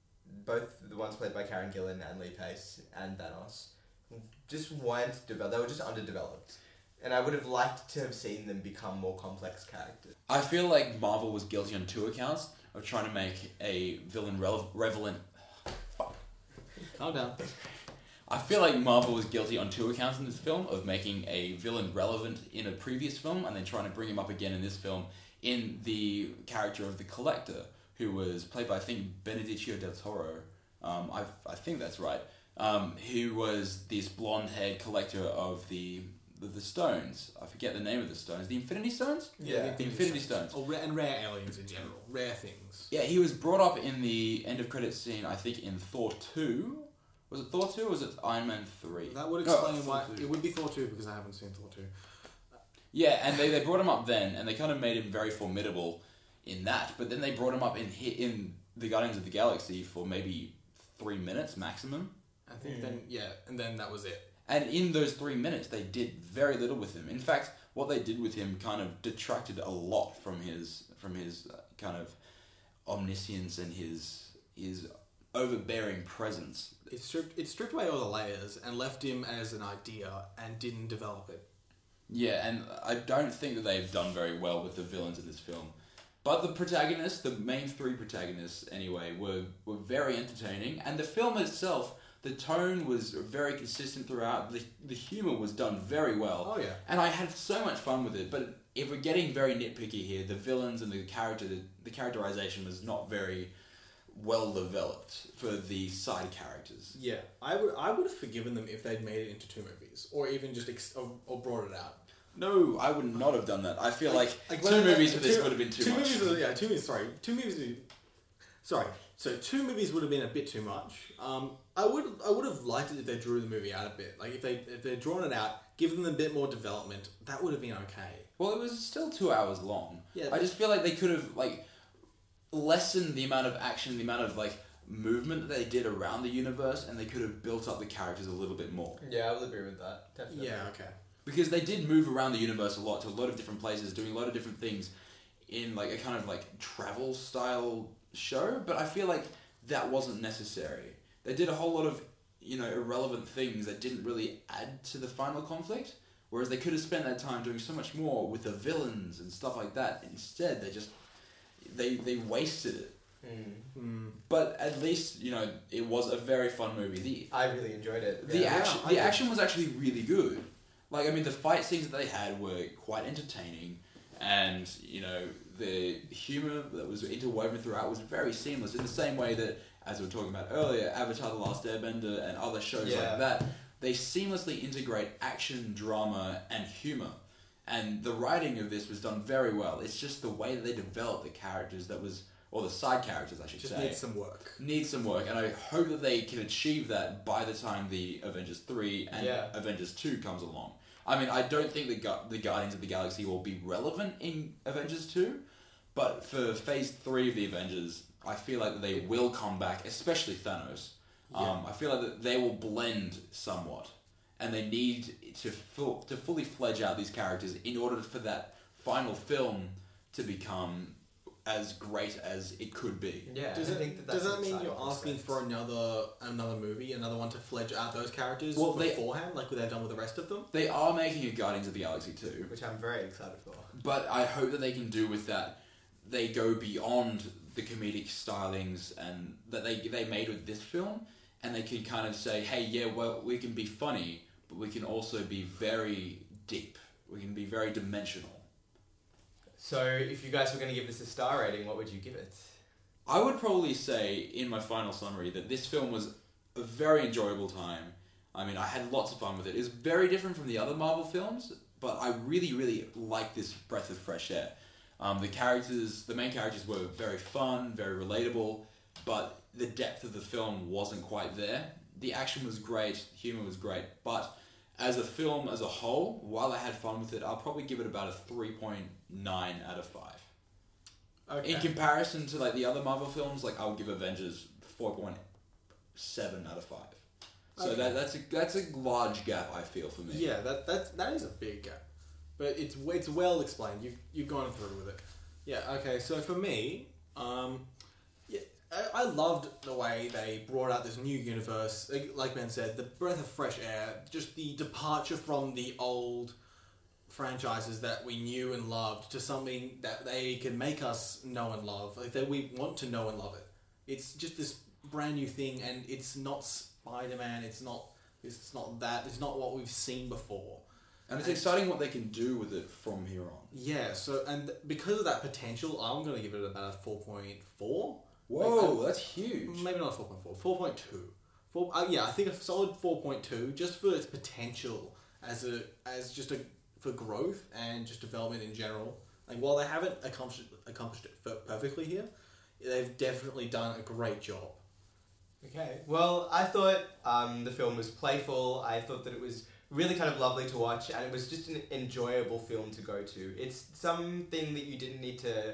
Speaker 5: both the ones played by Karen Gillan and Lee Pace and Thanos just weren't developed. They were just underdeveloped, and I would have liked to have seen them become more complex characters.
Speaker 1: I feel like Marvel was guilty on two accounts of trying to make a villain rele- relevant.
Speaker 4: Calm down.
Speaker 1: I feel like Marvel was guilty on two accounts in this film of making a villain relevant in a previous film and then trying to bring him up again in this film in the character of the Collector, who was played by, I think, Benicio del Toro. Um, I I think that's right. Um, who was this blonde-haired collector of the, the the stones. I forget the name of the stones. The Infinity Stones?
Speaker 5: Yeah.
Speaker 1: The Infinity Stones.
Speaker 4: Or ra- and rare aliens in general. Rare things.
Speaker 1: Yeah, he was brought up in the end of credits scene, I think, in Thor two. Was it Thor two or was it Iron Man three?
Speaker 4: That would
Speaker 1: No,
Speaker 4: explain
Speaker 1: Thor
Speaker 4: why...
Speaker 1: two.
Speaker 4: It would be Thor two because I haven't seen Thor two.
Speaker 1: Yeah, and they, they brought him up then, and they kind of made him very formidable in that. But then they brought him up in hi- in the Guardians of the Galaxy for maybe three minutes maximum.
Speaker 4: I think then yeah, and then that was it.
Speaker 1: And in those three minutes, they did very little with him. In fact, what they did with him kind of detracted a lot from his from his uh, kind of omniscience and his his overbearing presence.
Speaker 4: It stripped it stripped away all the layers and left him as an idea and didn't develop it.
Speaker 1: Yeah, and I don't think that they've done very well with the villains in this film. But the protagonists, the main three protagonists anyway, were, were very entertaining. And the film itself, the tone was very consistent throughout. The, the humour was done very well.
Speaker 4: Oh, yeah.
Speaker 1: And I had so much fun with it. But if we're getting very nitpicky here, the villains and the character, the, the characterization was not very well developed for the side characters.
Speaker 4: Yeah, I would I would have forgiven them if they'd made it into two movies or even just ex- or, or brought it out.
Speaker 1: No, I would not have done that. I feel like,
Speaker 4: Like,
Speaker 1: two
Speaker 4: when-
Speaker 1: movies for this
Speaker 4: two-
Speaker 1: would have been too
Speaker 4: two
Speaker 1: much.
Speaker 4: Movies, would- yeah, two movies. Sorry, two movies. would- Sorry, so two movies would have been a bit too much. Um, I would I would have liked it if they drew the movie out a bit. Like if they if they'd drawn it out, given them a bit more development, that would have been okay.
Speaker 1: Well, it was still two hours long.
Speaker 4: Yeah,
Speaker 1: I
Speaker 4: but-
Speaker 1: just feel like they could have like lessened the amount of action, the amount of like movement that they did around the universe, and they could have built up the characters a little bit more.
Speaker 5: Yeah, I will agree with that. Definitely.
Speaker 4: Yeah, okay.
Speaker 1: Because they did move around the universe a lot to a lot of different places, doing a lot of different things in like a kind of like travel style show, but I feel like that wasn't necessary. They did a whole lot of, you know, irrelevant things that didn't really add to the final conflict, whereas they could have spent that time doing so much more with the villains and stuff like that. Instead, they just they they wasted it.
Speaker 5: Mm.
Speaker 4: Mm.
Speaker 1: But at least, you know, it was a very fun movie. The
Speaker 5: I really enjoyed it.
Speaker 1: the
Speaker 5: yeah.
Speaker 1: action
Speaker 4: I
Speaker 1: the
Speaker 4: did.
Speaker 1: action was actually really good. Like, I mean, the fight scenes that they had were quite entertaining, and you know, the humor that was interwoven throughout was very seamless. In the same way that, as we were talking about earlier, Avatar: The Last Airbender and other shows
Speaker 5: Yeah.
Speaker 1: like that, they seamlessly integrate action, drama, and humor. And the writing of this was done very well. It's just the way that they developed the characters that was, or the side characters, I should
Speaker 4: Just
Speaker 1: say,
Speaker 4: needs some work.
Speaker 1: needs some work, and I hope that they can achieve that by the time the Avengers three and
Speaker 5: Yeah.
Speaker 1: Avengers two comes along. I mean, I don't think the Gu- the Guardians of the Galaxy will be relevant in Avengers two, but for Phase three of the Avengers, I feel like that they will come back, especially Thanos. Um, I feel like that they will blend somewhat, and they need to full, to fully fledge out these characters in order for that final film to become as great as it could be.
Speaker 5: Yeah,
Speaker 4: Does
Speaker 5: I
Speaker 4: it,
Speaker 5: think that that's
Speaker 4: does that
Speaker 5: an
Speaker 4: mean
Speaker 5: exciting
Speaker 4: you're asking
Speaker 5: prospect.
Speaker 4: for another another movie, another one to fledge out those characters
Speaker 1: Well, they-
Speaker 4: beforehand, like they've done with the rest of them?
Speaker 1: They are making a Guardians of the Galaxy two.
Speaker 5: Which I'm very excited for.
Speaker 1: But I hope that they can do with that. They go beyond the comedic stylings and that they they made with this film, and they can kind of say, hey, yeah, well, we can be funny, but we can also be very deep. We can be very dimensional.
Speaker 5: So, if you guys were going to give this a star rating, what would you give it?
Speaker 1: I would probably say in my final summary that this film was a very enjoyable time. I mean, I had lots of fun with it. It's very different from the other Marvel films, but I really, really like this breath of fresh air. Um, the characters, the main characters were very fun, very relatable, but the depth of the film wasn't quite there. The action was great, humor was great, but as a film as a whole, while I had fun with it, I'll probably give it about a three point nine out of five.
Speaker 4: Okay.
Speaker 1: In comparison to like the other Marvel films, like I would give Avengers four point seven out of five. So
Speaker 4: Okay.
Speaker 1: that that's a that's a large gap, I feel, for me.
Speaker 4: Yeah, that that that is a big gap, but it's it's well explained. You've you've gone through with it. Yeah. Okay. So for me, um, yeah, I, I loved the way they brought out this new universe. Like, like Ben said, the breath of fresh air, just the departure from the old franchises that we knew and loved to something that they can make us know and love. Like that we want to know and love it. It's just this brand new thing, and it's not Spider-Man. It's not. It's not that. It's not what we've seen before.
Speaker 1: And it's exciting what they can do with it from here on.
Speaker 4: Yeah. So, and because of that potential, I'm going to give it about a four point four.
Speaker 1: Whoa,
Speaker 4: Like,
Speaker 1: that's huge.
Speaker 4: Maybe not four point four. four point two. Four, uh, yeah, I think a solid four point two, just for its potential as a as just a for growth and just development in general. Like while they haven't accomplished accomplished it per- perfectly here, they've definitely done a great job.
Speaker 5: Okay. Well, I thought um, the film was playful. I thought that it was really kind of lovely to watch, and it was just an enjoyable film to go to. It's something that you didn't need to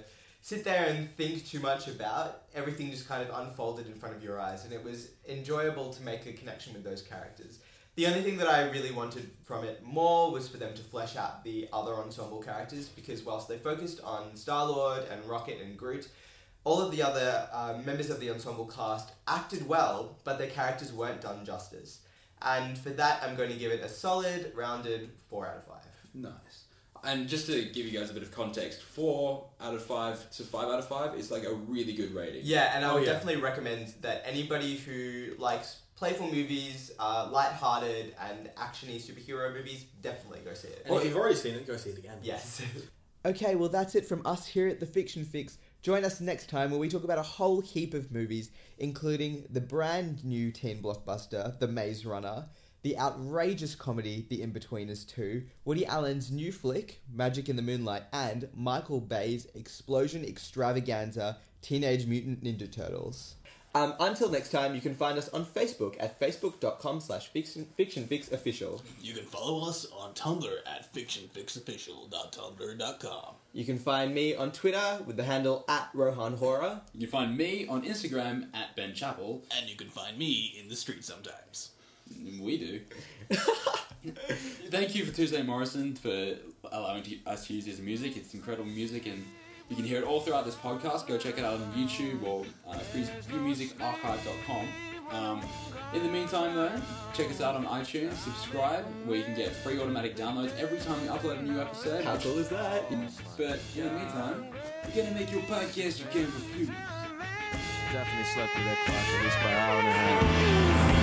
Speaker 5: sit there and think too much about. Everything just kind of unfolded in front of your eyes, and it was enjoyable to make a connection with those characters. The only thing that I really wanted from it more was for them to flesh out the other ensemble characters, because whilst they focused on Star-Lord and Rocket and Groot, all of the other uh, members of the ensemble cast acted well, but their characters weren't done justice. And for that, I'm going to give it a solid, rounded four out of five.
Speaker 1: Nice. And just to give you guys a bit of context, four out of five to five out of five is like a really good rating.
Speaker 5: Yeah, and I
Speaker 4: Oh,
Speaker 5: would
Speaker 4: yeah.
Speaker 5: definitely recommend that anybody who likes playful movies, uh, light-hearted and actiony superhero movies, definitely go see it.
Speaker 4: And if you've already seen it, go see it again.
Speaker 5: Yes.
Speaker 2: Okay, well that's it from us here at The Fiction Fix. Join us next time where we talk about a whole heap of movies, including the brand new teen blockbuster, The Maze Runner, the outrageous comedy, The Inbetweeners two, Woody Allen's new flick, Magic in the Moonlight, and Michael Bay's explosion extravaganza, Teenage Mutant Ninja Turtles. Um, until next time, you can find us on Facebook at facebook.com slash fictionfixofficial.
Speaker 6: You can follow us on Tumblr at fiction fix official dot tumblr dot com.
Speaker 2: You can find me on Twitter with the handle at Rohan Horror.
Speaker 1: You can find me on Instagram at Ben Chappell.
Speaker 6: And you can find me in the street sometimes.
Speaker 1: We do. Thank you for Tuesday Morrison for allowing to, us to use his music. It's incredible music, and you can hear it all throughout this podcast. Go check it out on YouTube or uh, free music archive dot com. Um, in the meantime, though, check us out on iTunes. Subscribe, where you can get free automatic downloads every time we upload a new episode.
Speaker 2: How cool is that?
Speaker 1: But in the meantime, we're gonna make your podcast your game reviews.
Speaker 3: Definitely slept through that clock at least by an hour and a half.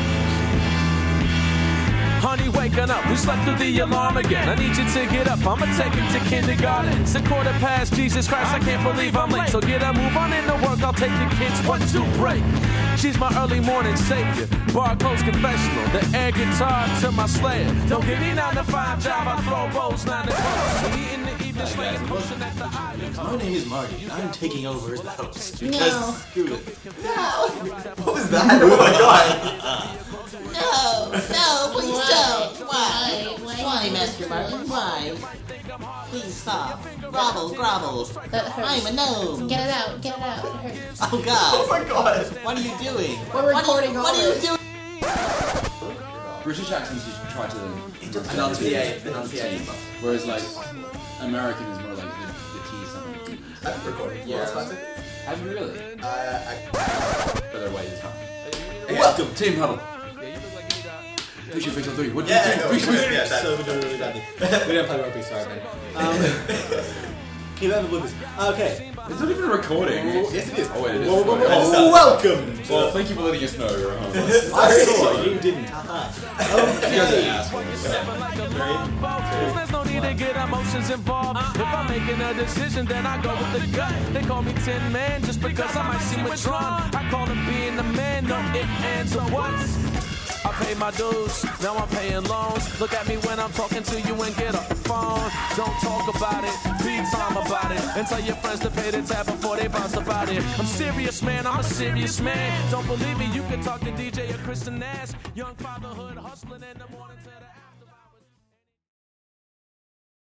Speaker 3: Honey, waking up, we slept through the alarm again. I need you to get up, I'ma take you to kindergarten. It's a quarter past, Jesus Christ, I can't believe I'm late. So get up, move on into work, I'll take the kids one, two, break. She's my early morning savior, bar close confessional, the air guitar to my slayer. Don't give me nine to five job, I throw bows nine to close. Me in the evening slaying, pushing at the island.
Speaker 4: My name is Marty, and I'm taking over as the host. Because,
Speaker 7: No.
Speaker 4: screw it.
Speaker 5: What was that? Oh my god.
Speaker 7: No, no, please don't. Why?
Speaker 8: Why?
Speaker 7: Why, Master Martin? Why? Please stop. Grovel, grovel.
Speaker 8: That hurts.
Speaker 7: I'm a gnome.
Speaker 8: Get it out, get it out, it hurts.
Speaker 7: Oh God.
Speaker 5: Oh my god.
Speaker 7: What are you doing?
Speaker 8: We're
Speaker 7: What are you-
Speaker 8: recording
Speaker 7: What are you
Speaker 8: all
Speaker 7: doing?
Speaker 1: British accents just try to
Speaker 5: Enunciate, enunciate.
Speaker 1: whereas like American is more like the, the T something.
Speaker 5: I'm recording.
Speaker 1: Yeah.
Speaker 5: Yeah.
Speaker 1: Have you really?
Speaker 5: Uh, I,
Speaker 1: Better way is
Speaker 5: welcome.
Speaker 1: Team huddle. Fiction Fix on three. What do
Speaker 5: Yeah,
Speaker 1: you
Speaker 5: no,
Speaker 1: think? Fiction
Speaker 5: yeah,
Speaker 1: Fix.
Speaker 5: that-
Speaker 4: So we're doing really badly. We don't play rugby, sorry, man. Um, keep that in the bloopers. Okay.
Speaker 1: It's not even a recording.
Speaker 4: Yes, it is.
Speaker 1: Oh wait, it is.
Speaker 4: Whoa, whoa, whoa,
Speaker 1: Oh,
Speaker 4: whoa. Welcome to...
Speaker 1: well, thank you for letting us know. Rohan.
Speaker 4: I saw you didn't. Haha.
Speaker 1: You guys are
Speaker 4: Okay.
Speaker 1: assholes.
Speaker 3: There's no need to get emotions involved. If I'm making a decision, then I go with the gut. They call me Tin Man just because I might seem withdrawn. I call him being the man, no ifs, ands, or whats. I pay my dues, now I'm paying loans. Look at me when I'm talking to you and get off the phone. Don't talk about it, be time about it. And tell your friends to pay the tab before they bounce about it. I'm serious, man, I'm a serious man. Don't believe me, you can talk to D J or Kristen Nash. Young fatherhood hustling in the morning.